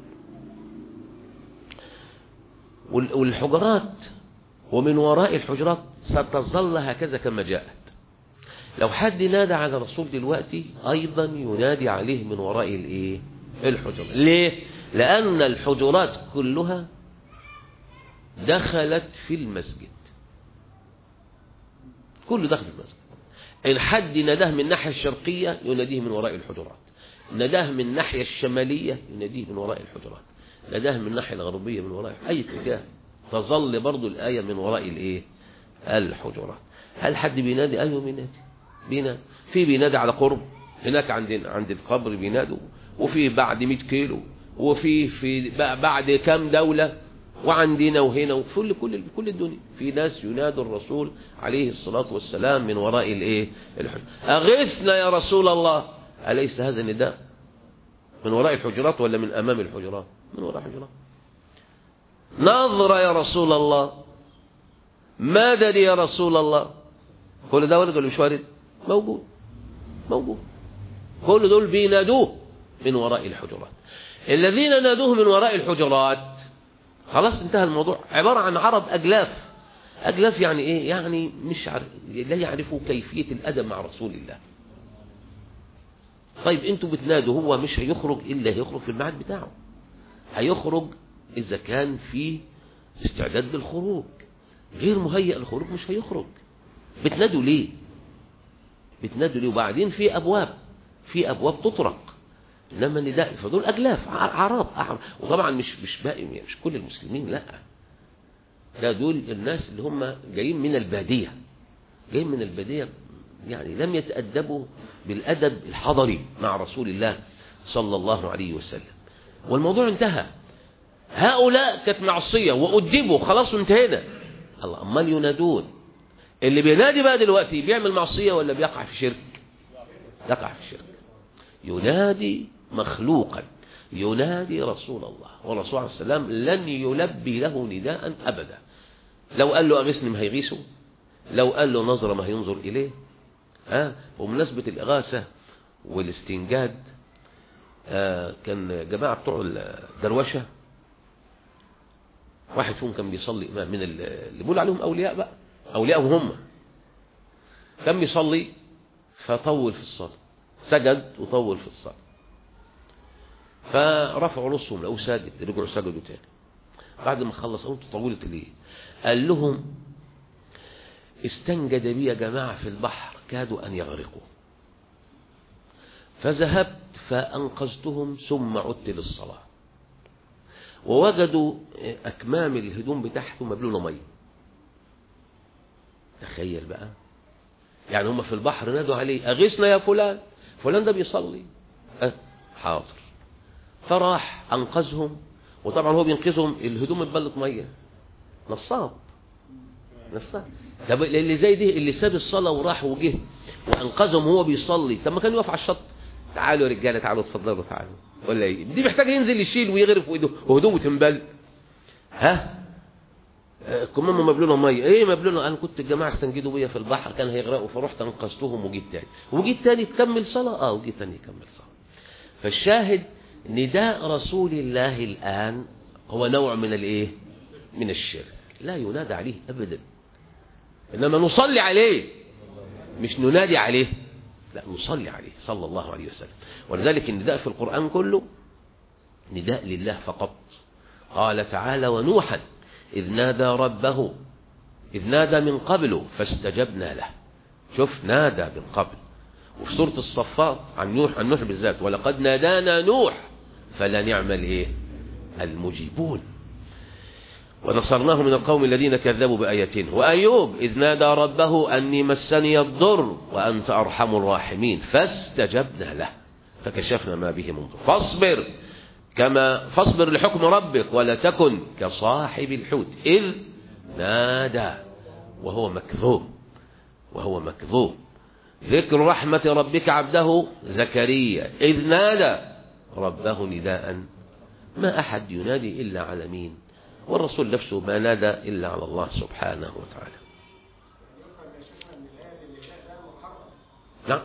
والحجرات ومن وراء الحجرات ستظل هكذا كما جاءت. لو حد نادى على الرسول دلوقتي أيضا ينادي عليه من وراء الايه؟ الحجرات. ليه؟ لأن الحجرات كلها دخلت في المسجد، كله دخل في المسجد. إن حد ناداه من الناحية الشرقية يناديه من وراء الحجرات، ناداه من الناحية الشمالية يناديه من وراء الحجرات، ناداه من الناحية الغربية من وراء أي اتجاه، تظل برضو الآية من وراء الايه؟ الحجرات. هل حد بينادي؟ أيوه بينادي، بينادي. في بينادي على قرب هناك عند عند القبر بينادوا، وفي بعد مئة كيلو، وفي في بعد كام دولة، وعندنا وهنا، وفي كل كل الدنيا في ناس ينادوا الرسول عليه الصلاة والسلام من وراء الايه؟ الحجرات. أغثنا يا رسول الله. أليس هذا النداء من وراء الحجرات ولا من أمام الحجرات؟ من وراء الحجرات. نظر يا رسول الله، مدد يا رسول الله. كل ده ولد ولا مش وارد؟ موجود، موجود. كل دول بينادوه من وراء الحجرات. الذين نادوه من وراء الحجرات خلاص انتهى الموضوع. عبارة عن عرب أجلاف. أجلاف يعني ايه؟ يعني مش عارف، لا يعرفوا كيفية الأدب مع رسول الله. طيب انتوا بتنادوا، هو مش هيخرج إلا هيخرج في الميعاد بتاعه، هيخرج إذا كان في استعداد للخروج. غير مهيئ للخروج مش هيخرج. بتنادوا ليه؟ بتنادوا ليه؟ وبعدين في أبواب، في أبواب تطرق، إنما نداء. فدول أجلاف، أعراب، أعراب. وطبعا مش مش باقي، مش كل المسلمين، لا، ده دول الناس اللي هم جايين من البادية، جايين من البادية، يعني لم يتأدبوا بالأدب الحضري مع رسول الله صلى الله عليه وسلم. والموضوع انتهى. هؤلاء كانت معصية وأدبوا خلاص وانتهينا. الله، أمال ينادون. اللي بينادي بقى دلوقتي بيعمل معصية ولا بيقع في شرك؟ يقع في شرك. ينادي مخلوقا، ينادي رسول الله، والرسول عليه السلام لن يلبي له نداء أبدا. لو قال له أغثني ما هيغيثه، لو قال له نظر ما هينظر إليه. ها ومناسبة الإغاثة والاستنجاد، آه كان جماعة بتوع الدروشة، واحد فيهم كان بيصلي إمام من اللي بيقول عليهم أولياء بقى، أولياءهم هم، كان بيصلي فطول في الصلاة، سجد وطول في الصلاة، فرفعوا رؤوسهم لقوه ساجد، رجعوا سجدوا تاني. بعد ما خلص قلت طولت ليه؟ قال لهم استنجد بي يا جماعة في البحر كادوا أن يغرقوا، فذهبت فأنقذتهم ثم عدت للصلاة، ووجدوا أكمام الهدوم بتاعته مبلولة مية. تخيل بقى، يعني هم في البحر نادوا عليه أغثنا يا فلان، فلان ده بيصلي، أه حاضر، فراح أنقذهم. وطبعا هو بينقذهم الهدوم اتبلت مية، نصاب نصاب. طب اللي زي ده اللي ساب الصلاة وراح وجه وأنقذهم وهو بيصلي، طب ما كان يقف على الشط تعالوا يا رجاله، تعالوا اتفضلوا تعالوا، ولا ايه؟ دي محتاجه ينزل يشيل ويغرف وايده وهدومه تنبل. ها كمان مبلوله ميه، ايه مبلوله؟ انا كنت الجماعه استنجدوا بيا في البحر كان هيغرقوا، فرحت انقذتهم وجيت تاني، وجيت تاني تكمل صلاه، اه وجيت تاني يكمل صلاه. فالشاهد نداء رسول الله الان هو نوع من الايه؟ من الشرك، لا ينادى عليه ابدا، انما نصلي عليه مش ننادي عليه، لا نصلي عليه صلى الله عليه وسلم. ولذلك النداء في القرآن كله نداء لله فقط. قال تعالى: ونوحا إذ نادى ربه إذ نادى من قبله فاستجبنا له. شوف نادى من قبل. وفي سورة الصفات عن نوح عن نوح بالذات: ولقد نادانا نوح فلا نعم الايه المجيبون ونصرناه من القوم الذين كذبوا بآياتنا. وأيوب إذ نادى ربه أني مسني الضر وأنت أرحم الراحمين فاستجبنا له فكشفنا ما به من ضر. فاصبر كما فاصبر لحكم ربك ولا تكن كصاحب الحوت إذ نادى وهو مكذوب وهو مكذوب. ذكر رحمة ربك عبده زكريا إذ نادى ربه نداء ما أحد ينادي إلا على مين؟ والرسول نفسه ما نادى إلا على الله سبحانه وتعالى. نعم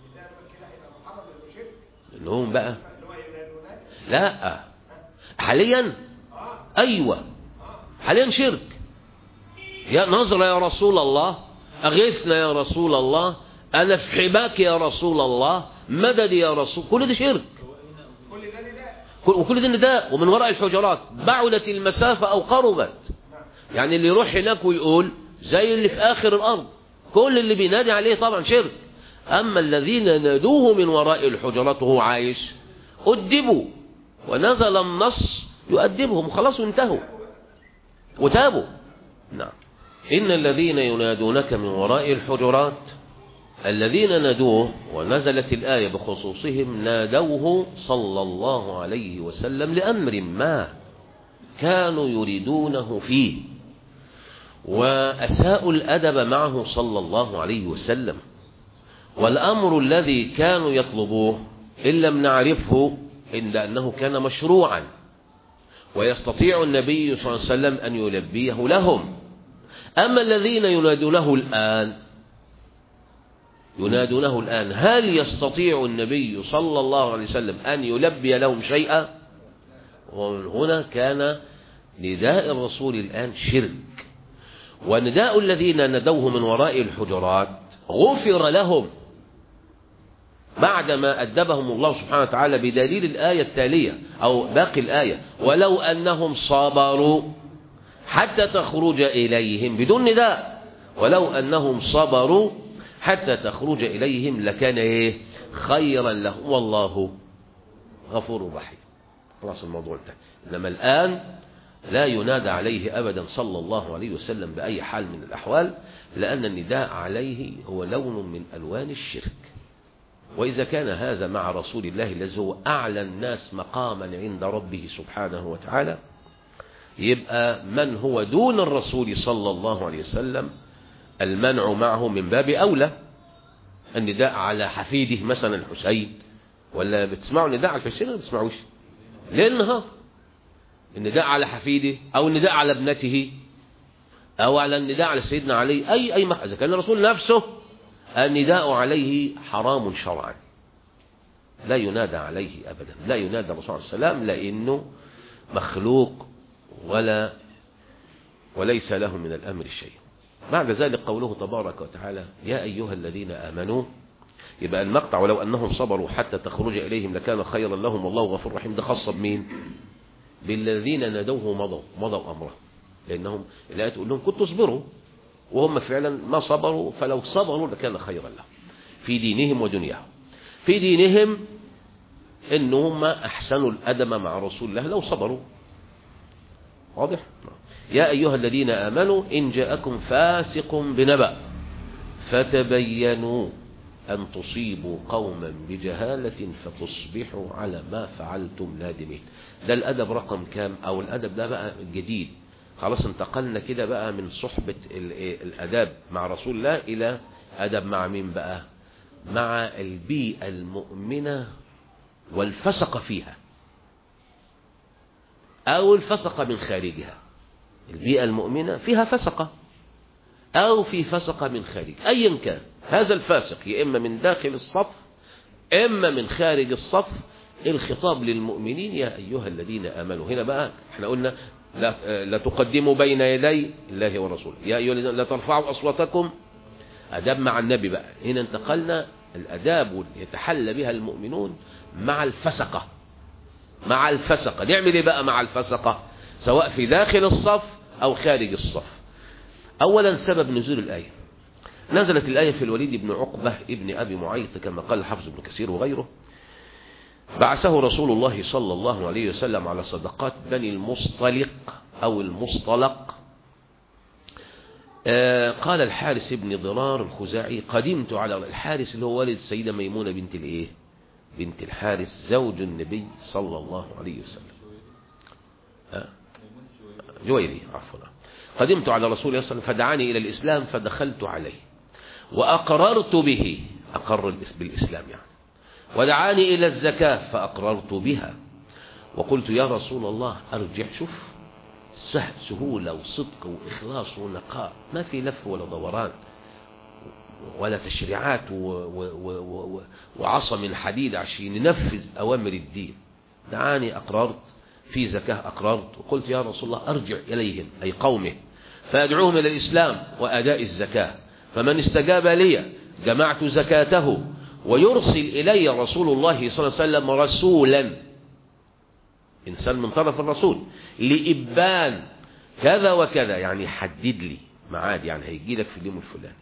لأنهم بقى لا حاليا أيوة حاليا شرك. يا نظرة يا رسول الله، أغثنا يا رسول الله، أنا في حباك يا رسول الله، مدد يا رسول، كل ده شرك وكل ده نداء. ومن وراء الحجرات بعدت المسافة أو قربت، يعني اللي يروح هناك ويقول زي اللي في آخر الأرض، كل اللي بينادي عليه طبعا شرك. أما الذين نادوه من وراء الحجرات وهو عايش أدبوا ونزل النص يؤدبهم خلاص وانتهوا وتابوا. نعم إن الذين ينادونك من وراء الحجرات الذين نادوه، ونزلت الآية بخصوصهم، نادوه صلى الله عليه وسلم لأمر ما كانوا يريدونه فيه وأساءوا الأدب معه صلى الله عليه وسلم. والأمر الذي كانوا يطلبوه إن لم نعرفه إن أنه كان مشروعا ويستطيع النبي صلى الله عليه وسلم أن يلبيه لهم. أما الذين ينادونه الآن ينادونه الآن هل يستطيع النبي صلى الله عليه وسلم أن يلبي لهم شيئا؟ ومن هنا كان نداء الرسول الآن شرك. ونداء الذين ندوه من وراء الحجرات غفر لهم بعدما أدبهم الله سبحانه وتعالى بدليل الآية التالية أو باقي الآية: ولو أنهم صبروا حتى تخرج إليهم، بدون نداء، ولو أنهم صبروا حتى تخرج إليهم لكان إيه خيرا لهم والله غفور رحيم. خلاص الموضوع انتهى. إنما الآن لا ينادى عليه أبدا صلى الله عليه وسلم بأي حال من الأحوال، لأن النداء عليه هو لون من ألوان الشرك. وإذا كان هذا مع رسول الله الذي هو أعلى الناس مقاما عند ربه سبحانه وتعالى، يبقى من هو دون الرسول صلى الله عليه وسلم المنع معه من باب أولى. النداء على حفيده مثلا الحسين، ولا بتسمعوا النداء على الحسين ولا بتسمعوش؟ لأنها النداء على حفيده أو النداء على ابنته أو على النداء على سيدنا علي، أي أي إذا كان الرسول نفسه النداء عليه حرام شرعا، لا ينادى عليه أبدا، لا ينادى الرسول صلى الله عليه وسلم لأنه مخلوق ولا وليس له من الأمر شيء. بعد ذلك قوله تبارك وتعالى: يا أيها الذين آمنوا. يبقى المقطع ولو أنهم صبروا حتى تخرج إليهم لكان خيرا لهم والله غفور رحيم، ده خاص بمين؟ بالذين نادوه مضوا مضوا أمره، لأنهم الآية تقول لهم كنتوا اصبروا وهم فعلا ما صبروا، فلو صبروا لكان خيرا لهم في دينهم ودنياهم. في دينهم إنهم أحسنوا الأدب مع رسول الله لو صبروا. واضح؟ يا أيها الذين آمنوا إن جاءكم فاسق بنبأ فتبينوا أن تصيبوا قوما بجهالة فتصبحوا على ما فعلتم نادمين. ده الأدب رقم كام؟ أو الأدب ده بقى جديد، خلاص انتقلنا كده بقى من صحبة الأداب مع رسول الله إلى أدب مع مين بقى؟ مع البيئة المؤمنة والفسق فيها أو الفسق من خارجها. البيئة المؤمنة فيها فسقة أو في فسقة من خارج، أيا كان هذا الفاسق، يا إما من داخل الصف إما من خارج الصف. الخطاب للمؤمنين يا أيها الذين آمنوا. هنا بقى احنا قلنا لا, لا تقدموا بين يدي الله ورسوله، يا أيها الذين لا ترفعوا أصواتكم. أداب مع النبي بقى. هنا انتقلنا الأداب يتحلى بها المؤمنون مع الفسقة. مع الفسقة نعمل ايه بقى مع الفسقة سواء في داخل الصف أو خارج الصف؟ أولا سبب نزول الآية. نزلت الآية في الوليد بن عقبة ابن أبي معيط كما قال الحافظ ابن كثير وغيره. بعثه رسول الله صلى الله عليه وسلم على صدقات بني المصطلق أو المصطلق. آه قال الحارس بن ضرار الخزاعي قدمت على الحارس اللي هو والد السيدة ميمونة بنت الايه بنت الحارس زوج النبي صلى الله عليه وسلم. آه جويري عفوا. قدمت على رسول الله صلى الله عليه وسلم فدعاني إلى الإسلام فدخلت عليه وأقررت به، أقر بالإسلام يعني، ودعاني إلى الزكاة فأقررت بها وقلت يا رسول الله أرجع. شوف سهولة وصدق وإخلاص ونقاء، ما في لف ولا دوران ولا تشريعات وعصا من حديد عشان ننفذ أوامر الدين. دعاني أقررت في زكاة أقررت وقلت يا رسول الله أرجع إليهم أي قومه فأدعوهم إلى الإسلام وأداء الزكاة، فمن استجاب لي جمعت زكاته ويرسل إلي رسول الله صلى الله عليه وسلم رسولا، إنسان من طرف الرسول، لإبان كذا وكذا، يعني حدد لي معاد، يعني هيجي لك في اليوم الفلاني،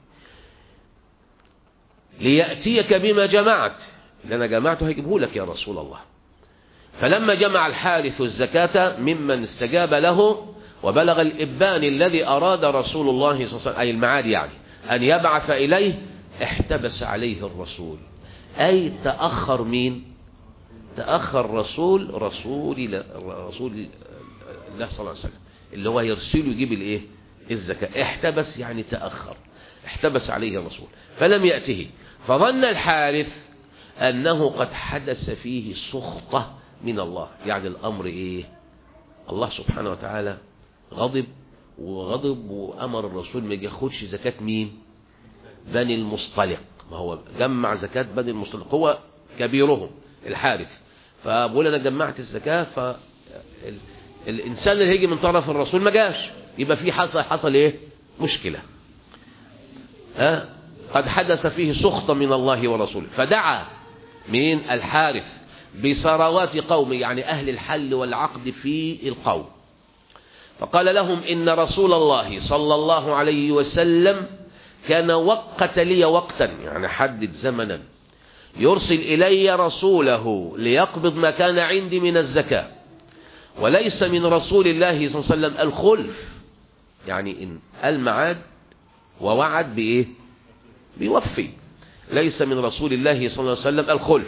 ليأتيك بما جمعت، اللي أنا جمعته هيجيبه لك يا رسول الله. فلما جمع الحارث الزكاة ممن استجاب له وبلغ الإبان الذي أراد رسول الله صلى الله عليه وسلم أي المعاد يعني أن يبعث إليه، احتبس عليه الرسول، أي تأخر مين؟ تأخر رسول رسول رسول الله صلى الله عليه وسلم اللي هو يرسله يجيب الايه الزكاة. احتبس يعني تأخر، احتبس عليه الرسول فلم يأته، فظن الحارث أنه قد حدث فيه سخطة من الله، يعني الأمر إيه؟ الله سبحانه وتعالى غضب وغضب وأمر الرسول ما ياخدش زكاة مين؟ بني المصطلق. ما هو جمع زكاة بني المصطلق، هو كبيرهم الحارث، فبقول أنا جمعت الزكاة، فالإنسان اللي هيجي من طرف الرسول ما جاش، يبقى في حصل حصل إيه؟ مشكلة. ها؟ قد حدث فيه سخطة من الله ورسوله، فدعا من الحارث بثروات قومه، يعني أهل الحل والعقد في القوم، فقال لهم إن رسول الله صلى الله عليه وسلم كان وقت لي وقتا، يعني حدد زمنا، يرسل إلي رسوله ليقبض ما كان عندي من الزكاة، وليس من رسول الله صلى الله عليه وسلم الخلف، يعني إن المعاد ووعد بإيه؟ بيوفي. ليس من رسول الله صلى الله عليه وسلم الخلف،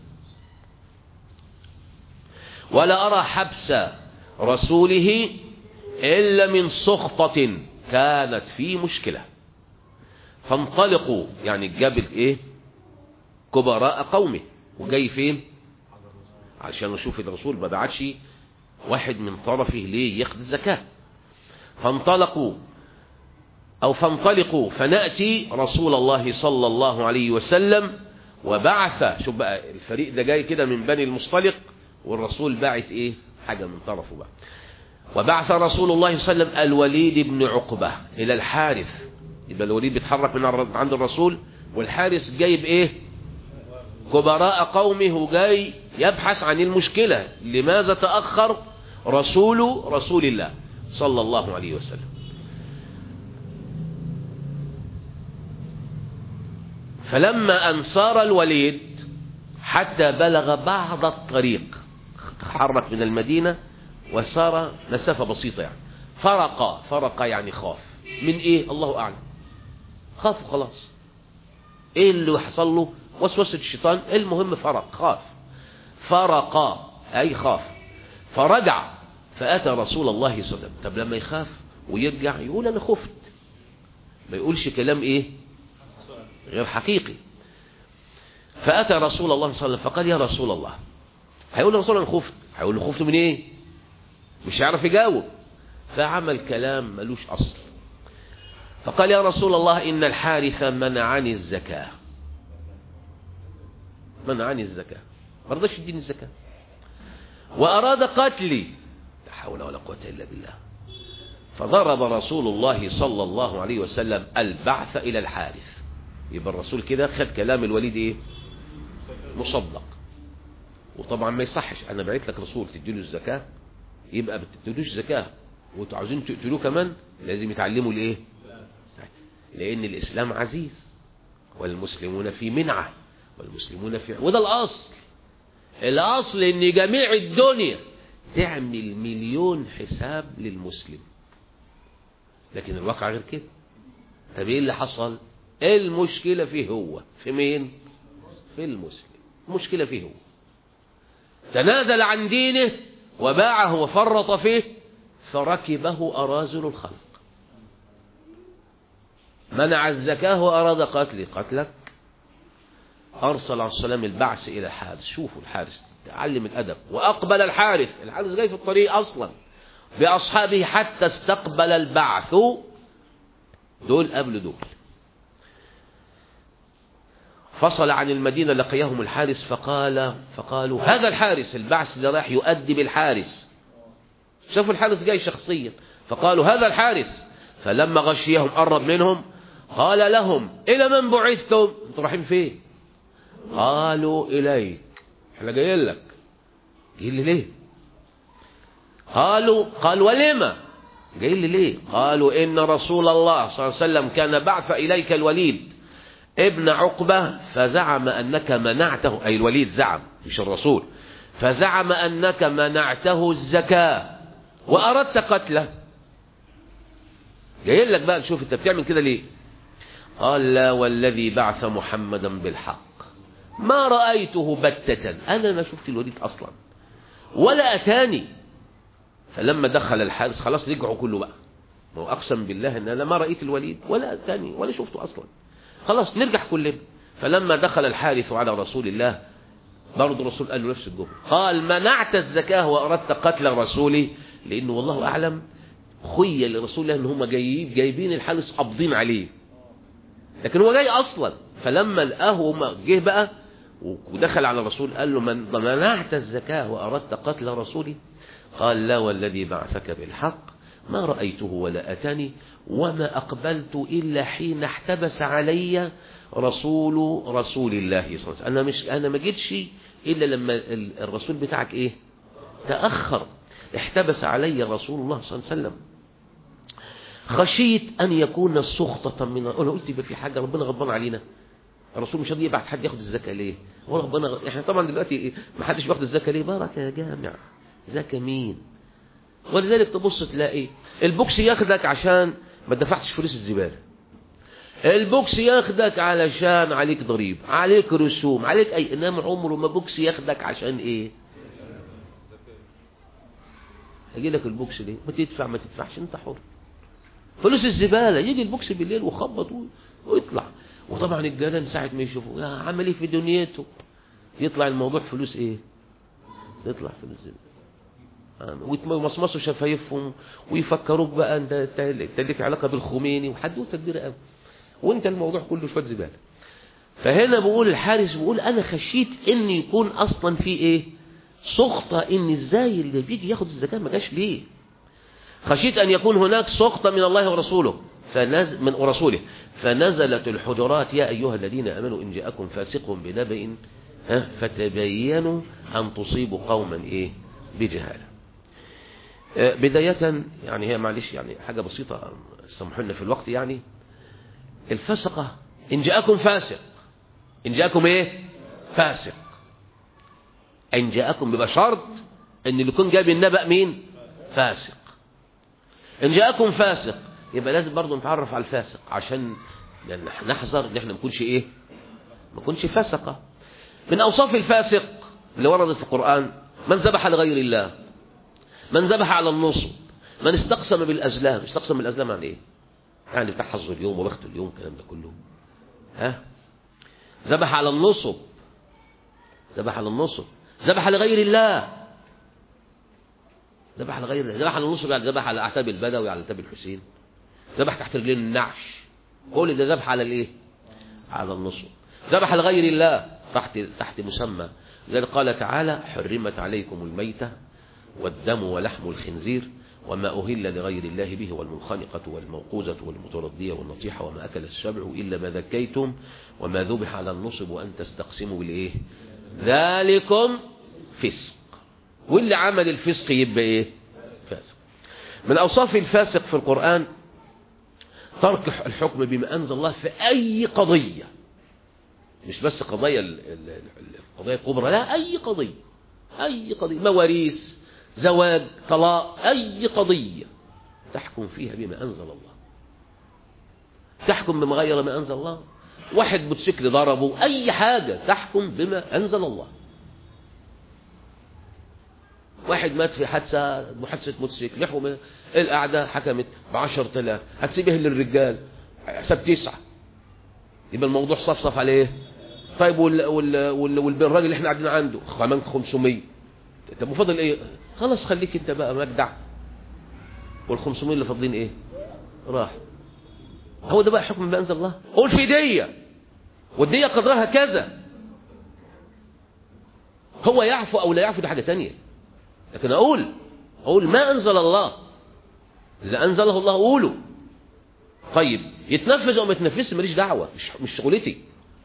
ولا أرى حبس رسوله إلا من سخطة كانت في مشكلة، فانطلقوا، يعني جاب ايه كبراء قومه، وجاي فين عشان نشوف الرسول ما بعتش واحد من طرفه ليه ياخد الزكاة. فانطلقوا أو فانطلقوا فنأتي رسول الله صلى الله عليه وسلم وبعث. شوف بقى الفريق ده جاي كده من بني المصطلق، والرسول باعت ايه حاجة من طرفه بقى. وبعث رسول الله صلى الله عليه وسلم الوليد بن عقبة إلى الحارث، يبقى الوليد بيتحرك من عند الرسول، والحارث جايب ايه كبراء قومه، وجاي يبحث عن المشكلة، لماذا تأخر رسول رسول الله صلى الله عليه وسلم. فلما أن صار الوليد حتى بلغ بعض الطريق، تحرك من المدينة وسار مسافة بسيطة، يعني فرق فرق يعني خاف من ايه الله أعلم، خاف خلاص، ايه اللي حصل له؟ وسوسة الشيطان، المهم فرق خاف، فرق اي خاف، فرجع فأتى رسول الله صلى الله عليه وسلم. طب لما يخاف ويرجع يقول أنا خفت، ما يقولش كلام ايه غير حقيقي. فأتى رسول الله صلى الله عليه وسلم فقال يا رسول الله هيقول له رسول الله خفت، هيقول له خفت من ايه؟ مش هيعرف يجاوب. فعمل كلام ملوش اصل، فقال يا رسول الله إن الحارث منعني الزكاة، منعني الزكاة، ما رضاش يديني الزكاة وأراد قتلي، لا حول ولا قوة إلا بالله. فضرب رسول الله صلى الله عليه وسلم البعث إلى الحارث. يبقى الرسول كده خد كلام الوليد إيه؟ مصدق. وطبعا ما يصحش، أنا بعت لك رسول تديله الزكاة يبقى بتديلوش زكاة وانتوا عاوزين تقتلوه كمان، لازم يتعلموا الإيه؟ لأن الإسلام عزيز والمسلمون في منعة والمسلمون في، وده الأصل. الأصل إن جميع الدنيا تعمل مليون حساب للمسلم، لكن الواقع غير كده. طب إيه اللي حصل؟ المشكلة فيه هو، في مين؟ في المسلم. المشكلة فيه هو، تنازل عن دينه وباعه وفرط فيه فركبه أرازل الخلق. منع الزكاة وأراد قتلي، قتلك. أرسل عليه السلام البعث إلى الحارث. شوفوا الحارث تعلم الأدب، وأقبل الحارث. الحارث جاي في الطريق أصلا بأصحابه حتى استقبل البعث. دول قبل دول. فصل عن المدينة لقيهم الحارث فقال فقالوا هذا الحارث، البعث اللي راح يؤدي بالحارث. شافوا الحارث جاي شخصيا فقالوا هذا الحارث. فلما غشيهم قرب منهم قال لهم إلى من بعثتم؟ انتوا رايحين فين؟ قالوا إليك، احنا جايين لك. جايين لي ليه؟ قالوا قال ولما جايين لي ليه؟ قالوا إن رسول الله صلى الله عليه وسلم كان بعث إليك الوليد ابن عقبة فزعم أنك منعته، أي الوليد زعم مش الرسول، فزعم أنك منعته الزكاة وأردت قتله. جايين لك بقى نشوف انت بتعمل كده ليه. قال لا والذي بعث محمدا بالحق ما رأيته بتة، أنا ما شفت الوليد أصلا ولا أتاني. فلما دخل الحارس خلاص رجعوا كله بقى، ما هو أقسم بالله أن أنا ما رأيت الوليد ولا أتاني ولا شفته أصلا، خلاص نرجع كلنا. فلما دخل الحارث على رسول الله برضه الرسول قال له نفس الجملة، قال منعت الزكاة وأردت قتل رسولي، لأنه والله أعلم خيل لرسول الله ان هم جايين جايبين الحارس قابضين عليه، لكن هو جاي اصلا. فلما لقاه جه بقى ودخل على الرسول قال له من منعت الزكاة واردت قتل رسولي؟ قال لا والذي بعثك بالحق ما رأيته ولا أتاني وما أقبلت إلا حين احتبس علي رسول رسول الله صلى الله عليه وسلم. أنا مش أنا ما جيتش إلا لما الرسول بتاعك إيه تأخر، احتبس علي رسول الله صلى الله عليه وسلم. خشيت أن يكون السخطة من، أنا قلت يبقى في حاجة ربنا غضبان علينا، الرسول مش راضي يبعت حد ياخد الزكاة ليه؟ وربنا غ... احنا طبعا دلوقتي ما حدش بياخد الزكاة ليه؟ بركة يا جامع، زكاة مين؟ ولذلك تبص تلاقي البوكس ياخدك عشان ما دفعتش فلوس الزبالة، البوكس ياخدك علشان عليك ضريب، عليك رسوم، عليك أي، إنما عمره ما بوكس ياخدك عشان إيه؟ هيجي لك البوكس ليه؟ ما تدفع ما تدفعش أنت حر. فلوس الزبالة يجي البوكس بالليل وخبط ويطلع، وطبعا الجيران ساعة ما يشوفوا يا عمل ايه في دنيته يطلع الموضوع فلوس ايه؟ يطلع فلوس زبالة، ويمصمصوا شفايفهم ويفكروك بقى انت انت ليك علاقة بالخميني وحدوته كبيرة قوي، وانت الموضوع كله شوية زبالة. فهنا بقول الحارس بيقول انا خشيت ان يكون اصلا في ايه؟ سخطة، ان ازاي اللي بيجي ياخد الزكاة ما جاش ليه؟ خشيت أن يكون هناك سخطة من الله ورسوله فنزل من ورسوله فنزلت الحجرات يا أيها الذين آمنوا إن جاءكم فاسق بنبأ فتبينوا أن تصيبوا قوما إيه بجهالة. بداية يعني هي معلش يعني حاجة بسيطة سمحوا لنا في الوقت، يعني الفسقة إن جاءكم فاسق، إن جاءكم إيه فاسق، إن جاءكم بيبقى شرط إن اللي يكون جايب النبأ مين؟ فاسق. إن جاءكم فاسق يبقى لازم برضو نتعرف على الفاسق عشان نحذر ان احنا ما نكونش ايه ما نكونش فاسقة. من اوصاف الفاسق اللي وردت في القرآن من ذبح لغير الله، من ذبح على النصب، من استقسم بالازلام. استقسم بالازلام عن ايه؟ يعني بتاع حظ اليوم وبخت اليوم الكلام ده كله. ها ذبح على النصب، ذبح على النصب ذبح لغير الله، ذبح لغير الله، ذبح على النصب، يعني ذبح على اعتاب البدوي، على اعتاب الحسين، ذبح تحت رجلين النعش، كل ده ذبح على الايه؟ على النصب. ذبح لغير الله تحت تحت مسمى، لذلك قال تعالى: حرمت عليكم الميتة والدم ولحم الخنزير وما أهل لغير الله به والمنخنقة والموقوذة والمتردية والنطيحة وما أكل السبع إلا ما ذكيتم وما ذبح على النصب وأن تستقسموا بالإيه؟ ذلكم فسق. واللي عمل الفسق يبقى إيه؟ فاسق. من أوصاف الفاسق في القرآن ترك الحكم بما أنزل الله في أي قضية، مش بس قضايا القضايا الكبرى، لا، أي قضية، أي قضية، مواريث، زواج، طلاق، أي قضية تحكم فيها بما أنزل الله، تحكم بما غير ما أنزل الله. واحد موتوسيكل ضربه، أي حاجة تحكم بما أنزل الله. واحد مات في حادثة محادثة موتوسيكل، يحكم القعدة حكمت بعشرة آلاف، هتسيبه للرجال حساب تسعة، يبقى الموضوع صفصف عليه. طيب وال وال وال والراجل اللي احنا قاعدين عنده كمان خمسمية، طب وفضل ايه؟ خلاص خليك انت بقى مجدع، والخمسمية اللي فاضلين ايه؟ راح. هو ده بقى حكم ما انزل الله. قول في دية، والدية قدرها كذا، هو يعفو او لا يعفو ده حاجة تانية، لكن اقول اقول ما انزل الله، اللي انزله الله قوله. طيب يتنفذ او ما يتنفذش ماليش دعوة، مش مش شغلتي.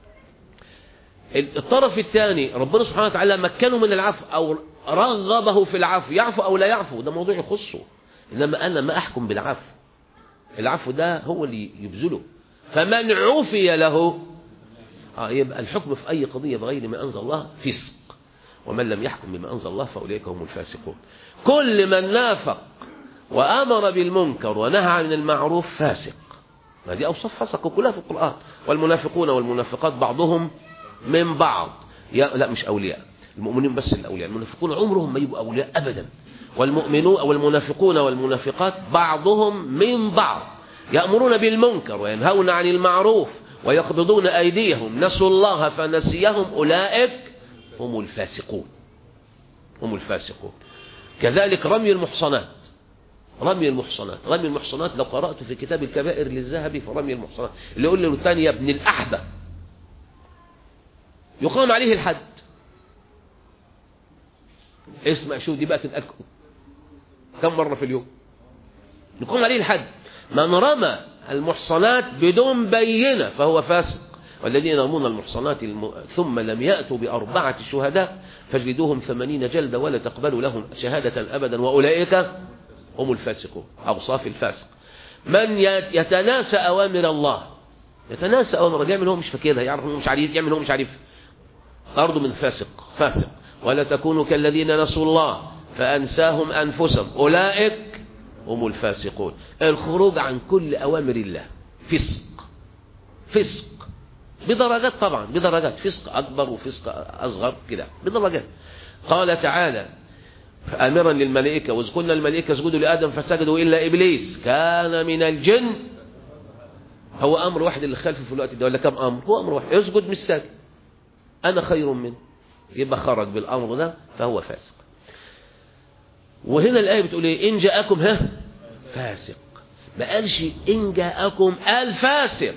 الطرف الثاني ربنا سبحانه وتعالى مكنه من العفو او رغبه في العفو، يعفو او لا يعفو ده موضوع يخصه، انما انا ما احكم بالعفو. العفو ده هو اللي يبذله. فمن عفي له آه يبقى الحكم في اي قضيه بغير ما انزل الله فسق، ومن لم يحكم بما انزل الله فاولئك هم الفاسقون. كل من نافق وامر بالمنكر ونهى عن المعروف فاسق. هذه اوصاف فسق كلها في القران. والمنافقون والمنافقات بعضهم من بعض، يا لا مش اولياء، المؤمنين بس الاولياء، المنافقون عمرهم ما يبقوا اولياء ابدا. والمؤمنون والمنافقون والمنافقات بعضهم من بعض، يأمرون بالمنكر وينهون عن المعروف ويقبضون ايديهم، نسوا الله فنسيهم، اولئك هم الفاسقون، هم الفاسقون. كذلك رمي المحصنات، رمي المحصنات، رمي المحصنات لو قرأت في كتاب الكبائر للذهبي فرمي المحصنات اللي يقول له الثاني يا ابن الأحبة يقام عليه الحد. اسمع شو دي بقى تتأكد كم مرة في اليوم يقام عليه الحد. من رمى المحصنات بدون بينة فهو فاسق. والذين يرمون المحصنات الم... ثم لم يأتوا بأربعة شهداء فاجلدوهم ثمانين جلدة ولا تقبلوا لهم شهادة أبدا وأولئك هم الفاسقون. أوصاف الفاسق: من يتناسى أوامر الله، يتناسى أوامر الله، يعمل هو مش فاكرها، يعرف هو مش عارف، يعمل هو مش عارف، برضه من فاسق، فاسق. ولا تكونوا كالذين نسوا الله فأنساهم أنفسهم أولئك هم الفاسقون. الخروج عن كل أوامر الله فسق، فسق بدرجات طبعا، بدرجات، فسق أكبر وفسق أصغر كده بدرجات. قال تعالى آمرا للملائكة وإذ قلنا الملائكة اسجدوا لآدم فسجدوا إلا إبليس كان من الجن. هو أمر واحد اللي خلفه في الوقت ده ولا كم أمر؟ هو أمر واحد، اسجد مش ساجد، أنا خير منه، يبقى خرج بالأمر ده فهو فاسق. وهنا الآية بتقول إيه؟ إن جاءكم ها فاسق، ما قالش إن جاءكم الفاسق.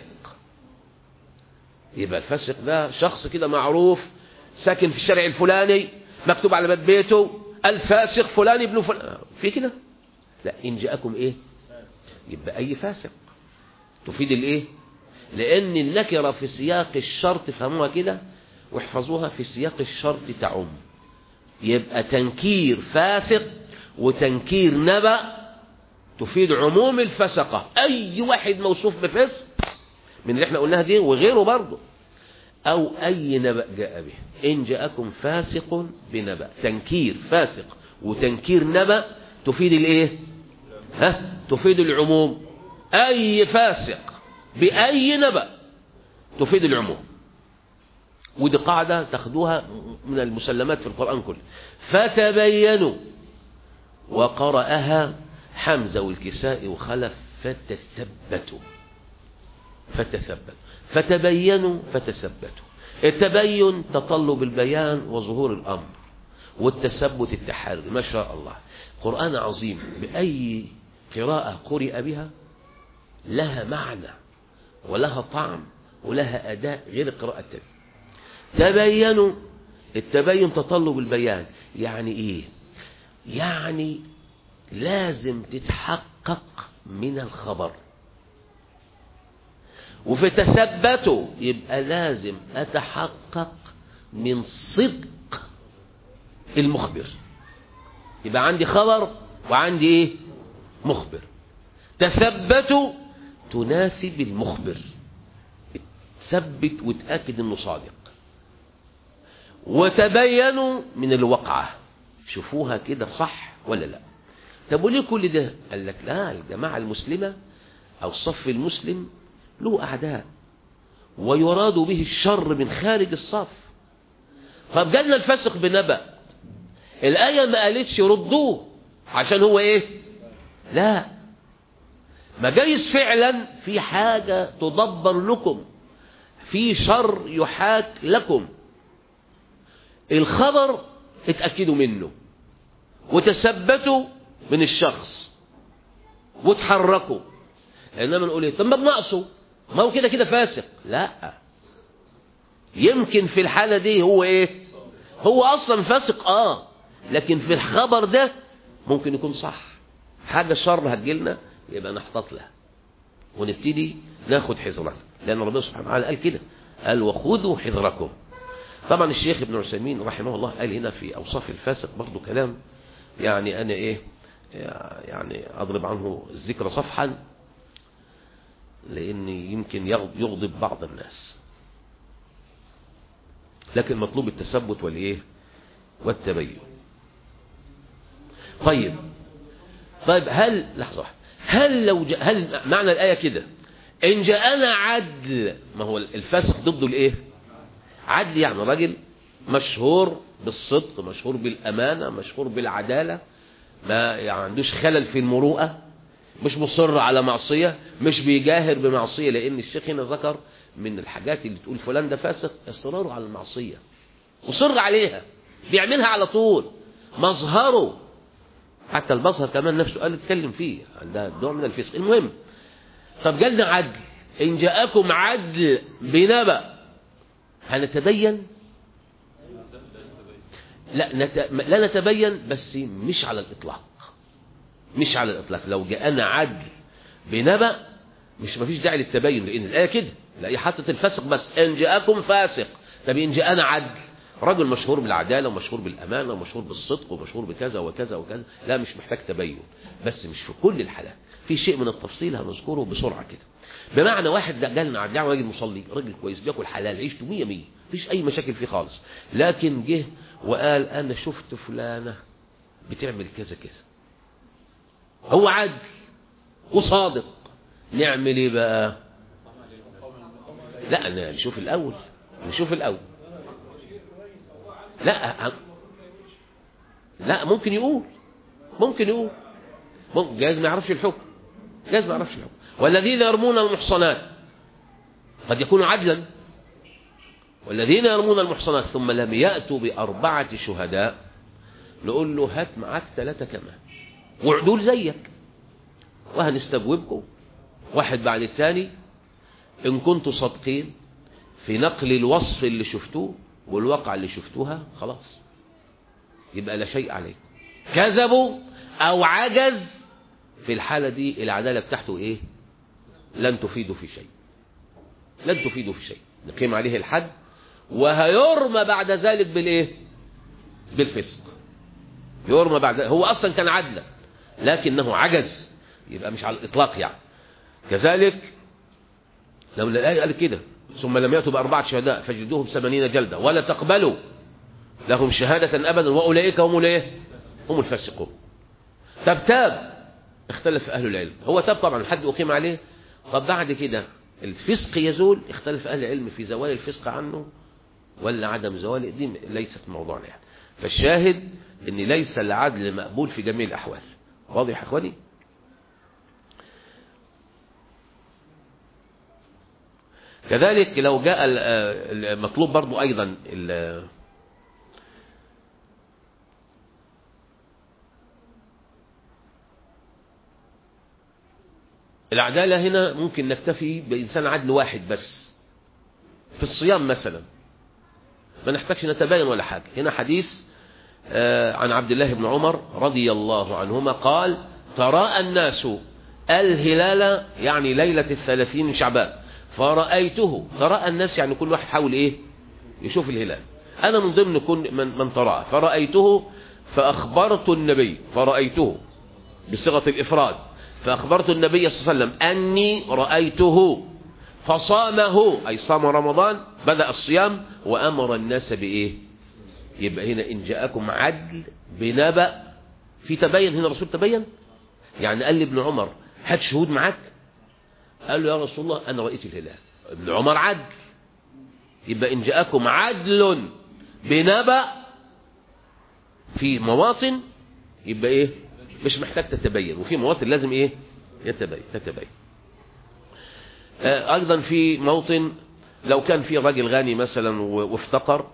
يبقى الفاسق ده شخص كده معروف ساكن في الشارع الفلاني مكتوب على باب بيته الفاسق فلان ابن فلان، في كده؟ لا، إن جاءكم إيه؟ يبقى أي فاسق تفيد الإيه؟ لأن النكرة في سياق الشرط، فهموها كده واحفظوها، في سياق الشرط تعم. يبقى تنكير فاسق وتنكير نبأ تفيد عموم الفسقة. أي واحد موصوف بفسق من اللي احنا قلناها دي وغيره برضه، أو أي نبأ جاء به. إن جاءكم فاسق بنبأ، تنكير فاسق وتنكير نبأ تفيد الايه؟ ها؟ تفيد العموم. أي فاسق بأي نبأ تفيد العموم. ودي قاعدة تاخدوها من المسلمات في القرآن كله. فتبينوا، وقرأها حمزة والكسائي وخلف فتثبتوا، فتثبتوا، فتبينوا فتثبتوا. التبين تطلب البيان وظهور الأمر، والتثبت التحري. ما شاء الله، قرآن عظيم، بأي قراءة قرئ بها لها معنى ولها طعم ولها أداء غير القراءة التانية. تبينوا، التبين تطلب البيان. يعني إيه؟ يعني لازم تتحقق من الخبر. وفي تثبته يبقى لازم أتحقق من صدق المخبر. يبقى عندي خبر وعندي إيه؟ مخبر. تثبتوا تناسب المخبر، تثبت وتأكد انه صادق. وتبينوا من الوقعة، شوفوها كده صح ولا لا. طب وليه كل ده؟ قال لك لا، الجماعة المسلمة او الصف المسلم له اعداء ويراد به الشر من خارج الصف. طب جالنا الفاسق بنبأ، الآية ما قالتش ردوه عشان هو ايه؟ لا، ما جايز فعلا في حاجة تدبر لكم، في شر يحاك لكم. الخبر اتأكدوا منه وتثبتوا من الشخص وتحركوا. انما نقول ايه؟ طب ما بنقصه، ما هو كده كده فاسق. لا، يمكن في الحالة دي هو ايه؟ هو اصلا فاسق اه، لكن في الخبر ده ممكن يكون صح. حاجة شر هتجيلنا يبقى نحتاط لها ونبتدي ناخد حذرنا، لأن ربنا سبحانه وتعالى قال كده، قال وخذوا حذركم. طبعا الشيخ ابن عثيمين رحمه الله قال هنا في أوصاف الفاسق برضو كلام، يعني أنا إيه يعني أضرب عنه الذكر صفحا، لأن يمكن يغضب بعض الناس، لكن مطلوب التثبت والإيه والتبين. طيب طيب هل لحظة، هل لو جاء، هل معنى الآية كده إن جاءنا عدل، ما هو الفاسق ضده الإيه؟ عدل، يعني راجل مشهور بالصدق، مشهور بالأمانة، مشهور بالعدالة، ما يعني عندوش خلل في المروءة، مش مصر على معصية، مش بيجاهر بمعصية. لأن الشيخ هنا ذكر من الحاجات اللي تقول فلان ده فاسق إصراره على المعصية، مصر عليها، بيعملها على طول، مظهره، حتى البصر كمان نفسه قال اتكلم فيه، ده نوع من الفسق. المهم، طب جالنا عدل، إن جاءكم عدل بنبأ هنتبين؟ لا نت... لا نتبين، بس مش على الإطلاق، مش على الإطلاق. لو جاءنا عدل بنبأ مش مفيش داعي للتبين، لأن الآية كده، لا حطت الفاسق بس، إن جاءكم فاسق. طب إن جاءنا عدل، رجل مشهور بالعدالة ومشهور بالأمانة ومشهور بالصدق ومشهور بكذا وكذا وكذا، لا مش محتاج تبين، بس مش في كل الحالات، في شيء من التفصيل هنذكره بسرعة كده. بمعنى واحد جالنا عدل، راجل مصلي، راجل كويس، بياكل حلال، عيشته مية مية، مفيش أي مشاكل فيه خالص، لكن جه وقال أنا شفت فلانة بتعمل كذا كذا. هو عدل وصادق، نعمل ايه بقى؟ لا نشوف الأول، نشوف الأول. لا لا ممكن يقول، ممكن يقول، ممكن جايز ما يعرفش الحكم، جايز ما يعرفش الحكم. والذين يرمون المحصنات قد يكون عدلا، والذين يرمون المحصنات ثم لم يأتوا بأربعة شهداء نقول له هات معاك ثلاثة كمان وعدول زيك وهنستجوبكم واحد بعد الثاني إن كنتوا صادقين في نقل الوصف اللي شفتوه والواقع اللي شفتوها، خلاص يبقى لا شيء عليكم. كذبوا أو عجز، في الحالة دي العدالة بتاعته إيه؟ لن تفيدوا في شيء، لن تفيدوا في شيء، نقيم عليه الحد وهيرمى بعد ذلك بالإيه؟ بالفسق. يرمى بعد، هو أصلا كان عدلا لكنه عجز، يبقى مش على الإطلاق يعني. كذلك لو الآية قال كده ثم لم يأتوا بأربعة شهداء فجلدوهم ثمانين جلدة ولا تقبلوا لهم شهادة أبدا وأولئك هم الايه؟ هم الفاسقون. طب تاب، اختلف أهل العلم، هو تاب طبعا الحد أقيم عليه، طب بعد كده الفسق يزول، اختلف أهل العلم في زوال الفسق عنه ولا عدم زواله، دي ليست موضوعنا يعني. فالشاهد ان ليس العدل مقبول في جميع الأحوال. واضح يا اخواني؟ كذلك لو جاء المطلوب برضو أيضا العدالة هنا ممكن نكتفي بإنسان عدل واحد بس في الصيام مثلا، ما نحتاجش نتباين ولا حاجة. هنا حديث عن عبد الله بن عمر رضي الله عنهما قال تراءى الناس الهلال يعني ليلة الثلاثين من شعبان فرأيته. تراءى الناس يعني كل واحد حاول ايه يشوف الهلال، انا من ضمن كل من, من تراءى. فرأيته فأخبرت النبي، فرأيته بصيغة الإفراد، فأخبرت النبي صلى الله عليه وسلم أني رأيته فصامه أي صام رمضان، بدأ الصيام وأمر الناس بإيه. يبقى هنا إن جاءكم عدل بنبأ، في تبين هنا. الرسول تبين يعني قال لابن عمر هات شهود معاك، قال له يا رسول الله أنا رأيت الهلال. ابن عمر عدل، يبقى إن جاءكم عدل بنبأ في مواطن يبقى إيه مش محتاج تتبين، وفي مواطن لازم إيه يتبين تتبين. آه أيضا في موطن لو كان في راجل غني مثلا وافتقر،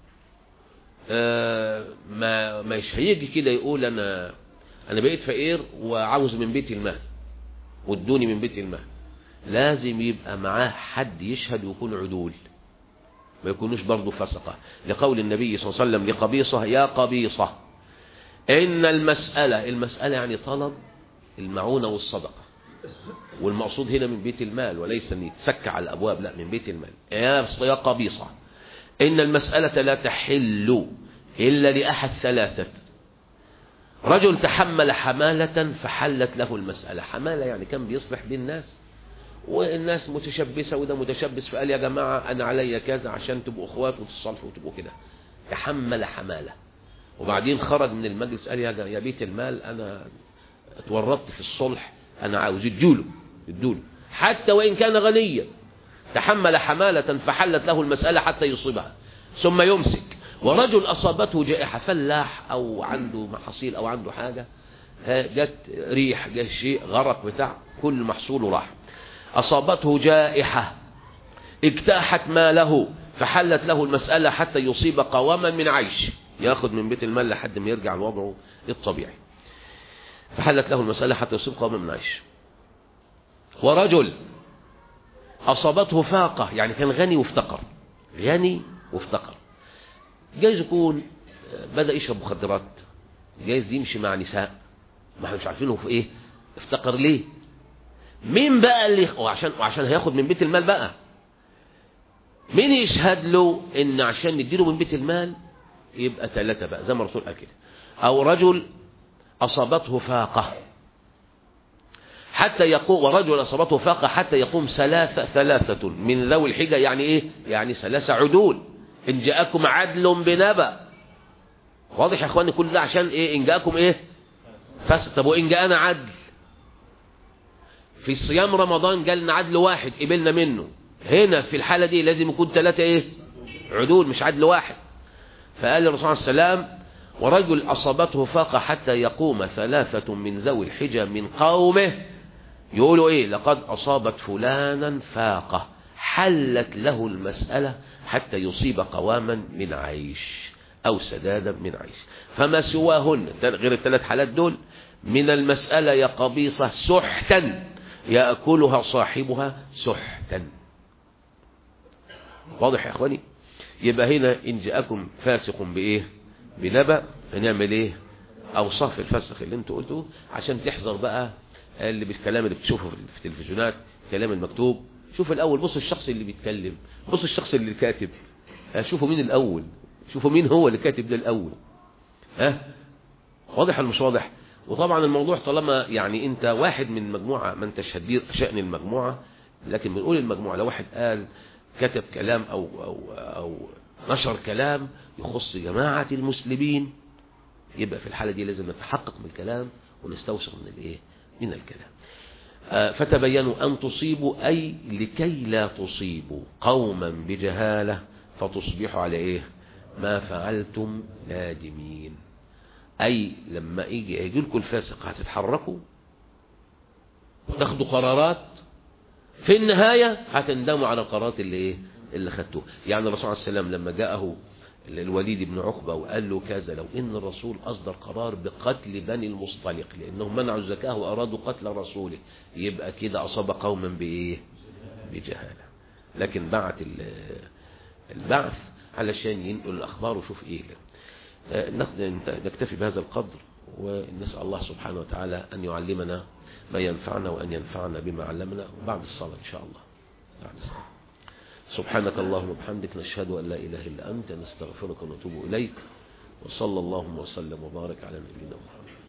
آه ما مش هيجي كده يقول أنا أنا بقيت فقير وعاوز من بيت المال وادوني من بيت المال. لازم يبقى معاه حد يشهد ويكون عدول، ما يكونوش برضه فسقة، لقول النبي صلى الله عليه وسلم لقبيصة يا قبيصة إن المسألة، المسألة يعني طلب المعونة والصدقة، والمقصود هنا من بيت المال وليس أن يتسكع على الأبواب، لا من بيت المال. يا قبيصة إن المسألة لا تحل إلا لأحد ثلاثة: رجل تحمل حمالة فحلت له المسألة. حمالة يعني كان بيصلح بين الناس والناس متشبسة وده متشبس، فقال يا جماعة أنا علي كذا عشان تبقوا أخوات وتصلحوا وتبقوا كده. تحمل حمالة وبعدين خرج من المجلس قال يا بيت المال أنا اتورطت في الصلح، أنا عاوز يدوله يدوله حتى وإن كان غنيا. تحمل حمالة فحلت له المسألة حتى يصيبها ثم يمسك. ورجل أصابته جائحة، فلاح أو عنده محاصيل أو عنده حاجة، جت ريح جت شيء غرق بتاع كل محصوله راح، أصابته جائحة اجتاحت ماله فحلت له المسألة حتى يصيب قواما من عيش، ياخذ من بيت المال لحد ما يرجع لوضعه الطبيعي. فحلت له المسألة حتى يصيب قواما من عيش. ورجل أصابته فاقة يعني كان غني وافتقر، غني وافتقر، جايز يكون بدأ يشرب مخدرات، جايز يمشي مع نساء، ما احنا مش عارفينه في ايه افتقر ليه. مين بقى اللي وعشان وعشان هياخد من بيت المال بقى، مين يشهد له ان عشان نديله من بيت المال؟ يبقى ثلاثة بقى زي ما الرسول قال كده. او رجل اصابته فاقة حتى يقوم، ورجل اصابته فاقة حتى يقوم ثلاثة ثلاثة من ذوي الحجة، يعني ايه؟ يعني ثلاثة عدول. ان جاءكم عدل بنبأ، واضح يا اخواني كل ده عشان ايه؟ ان جاءكم ايه؟ فاسق. طب وان جاءنا عدل في صيام رمضان جالنا عدل واحد قبلنا منه، هنا في الحالة دي لازم يكون ثلاثة ايه؟ عدول مش عدل واحد. فقال الرسول صلى الله عليه وسلم ورجل أصابته فاقة حتى يقوم ثلاثة من ذوي الحجة من قومه يقولوا ايه؟ لقد أصابت فلانا فاقة حلت له المسألة حتى يصيب قواما من عيش أو سدادا من عيش. فما سواهن غير الثلاث حالات دول من المسألة يا قبيصة سحتا يأكلها صاحبها سحتا. واضح يا اخواني؟ يبقى هنا ان جاءكم فاسق بايه؟ بنبأ، هنعمل ايه؟ اوصاف الفسق اللي انتوا قلتوه عشان تحذر بقى اللي بالكلام اللي بتشوفه في التلفزيونات، الكلام المكتوب. شوف الاول، بص الشخص اللي بيتكلم، بص الشخص اللي كاتب، شوفوا مين الاول، شوفوا مين هو اللي كاتب ده الاول. ها واضح ولا مش واضح؟ وطبعا الموضوع طالما يعني انت واحد من مجموعة ما انتش هتدير شأن المجموعة، لكن بنقول المجموعة لو واحد قال كتب كلام أو, أو, أو نشر كلام يخص جماعة المسلمين، يبقى في الحالة دي لازم نتحقق من الكلام ونستوثق من الايه؟ من الكلام. آه فتبينوا أن تصيبوا أي لكي لا تصيبوا قوما بجهالة فتصبحوا على ايه؟ ما فعلتم نادمين. أي لما يجي يجي لكم الفاسق هتتحركوا وتاخدوا قرارات، في النهاية هتندموا على القرارات اللي ايه؟ اللي خدتوها. يعني الرسول عليه السلام لما جاءه الوليد بن عقبة وقال له كذا، لو إن الرسول أصدر قرار بقتل بني المصطلق لأنهم منعوا الزكاة وأرادوا قتل رسوله، يبقى كده أصاب قوما بإيه؟ بجهالة. لكن بعت البعث علشان ينقل الأخبار وشوف إيه. نكتفي بهذا القدر، ونسأل الله سبحانه وتعالى أن يعلمنا ما ينفعنا وأن ينفعنا بما علمنا. بعد الصلاة إن شاء الله. بعد الصلاة. سبحانك اللهم وبحمدك، نشهد أن لا إله إلا أنت، نستغفرك ونتوب إليك، وصلى اللهم وسلم وبارك على نبينا محمد.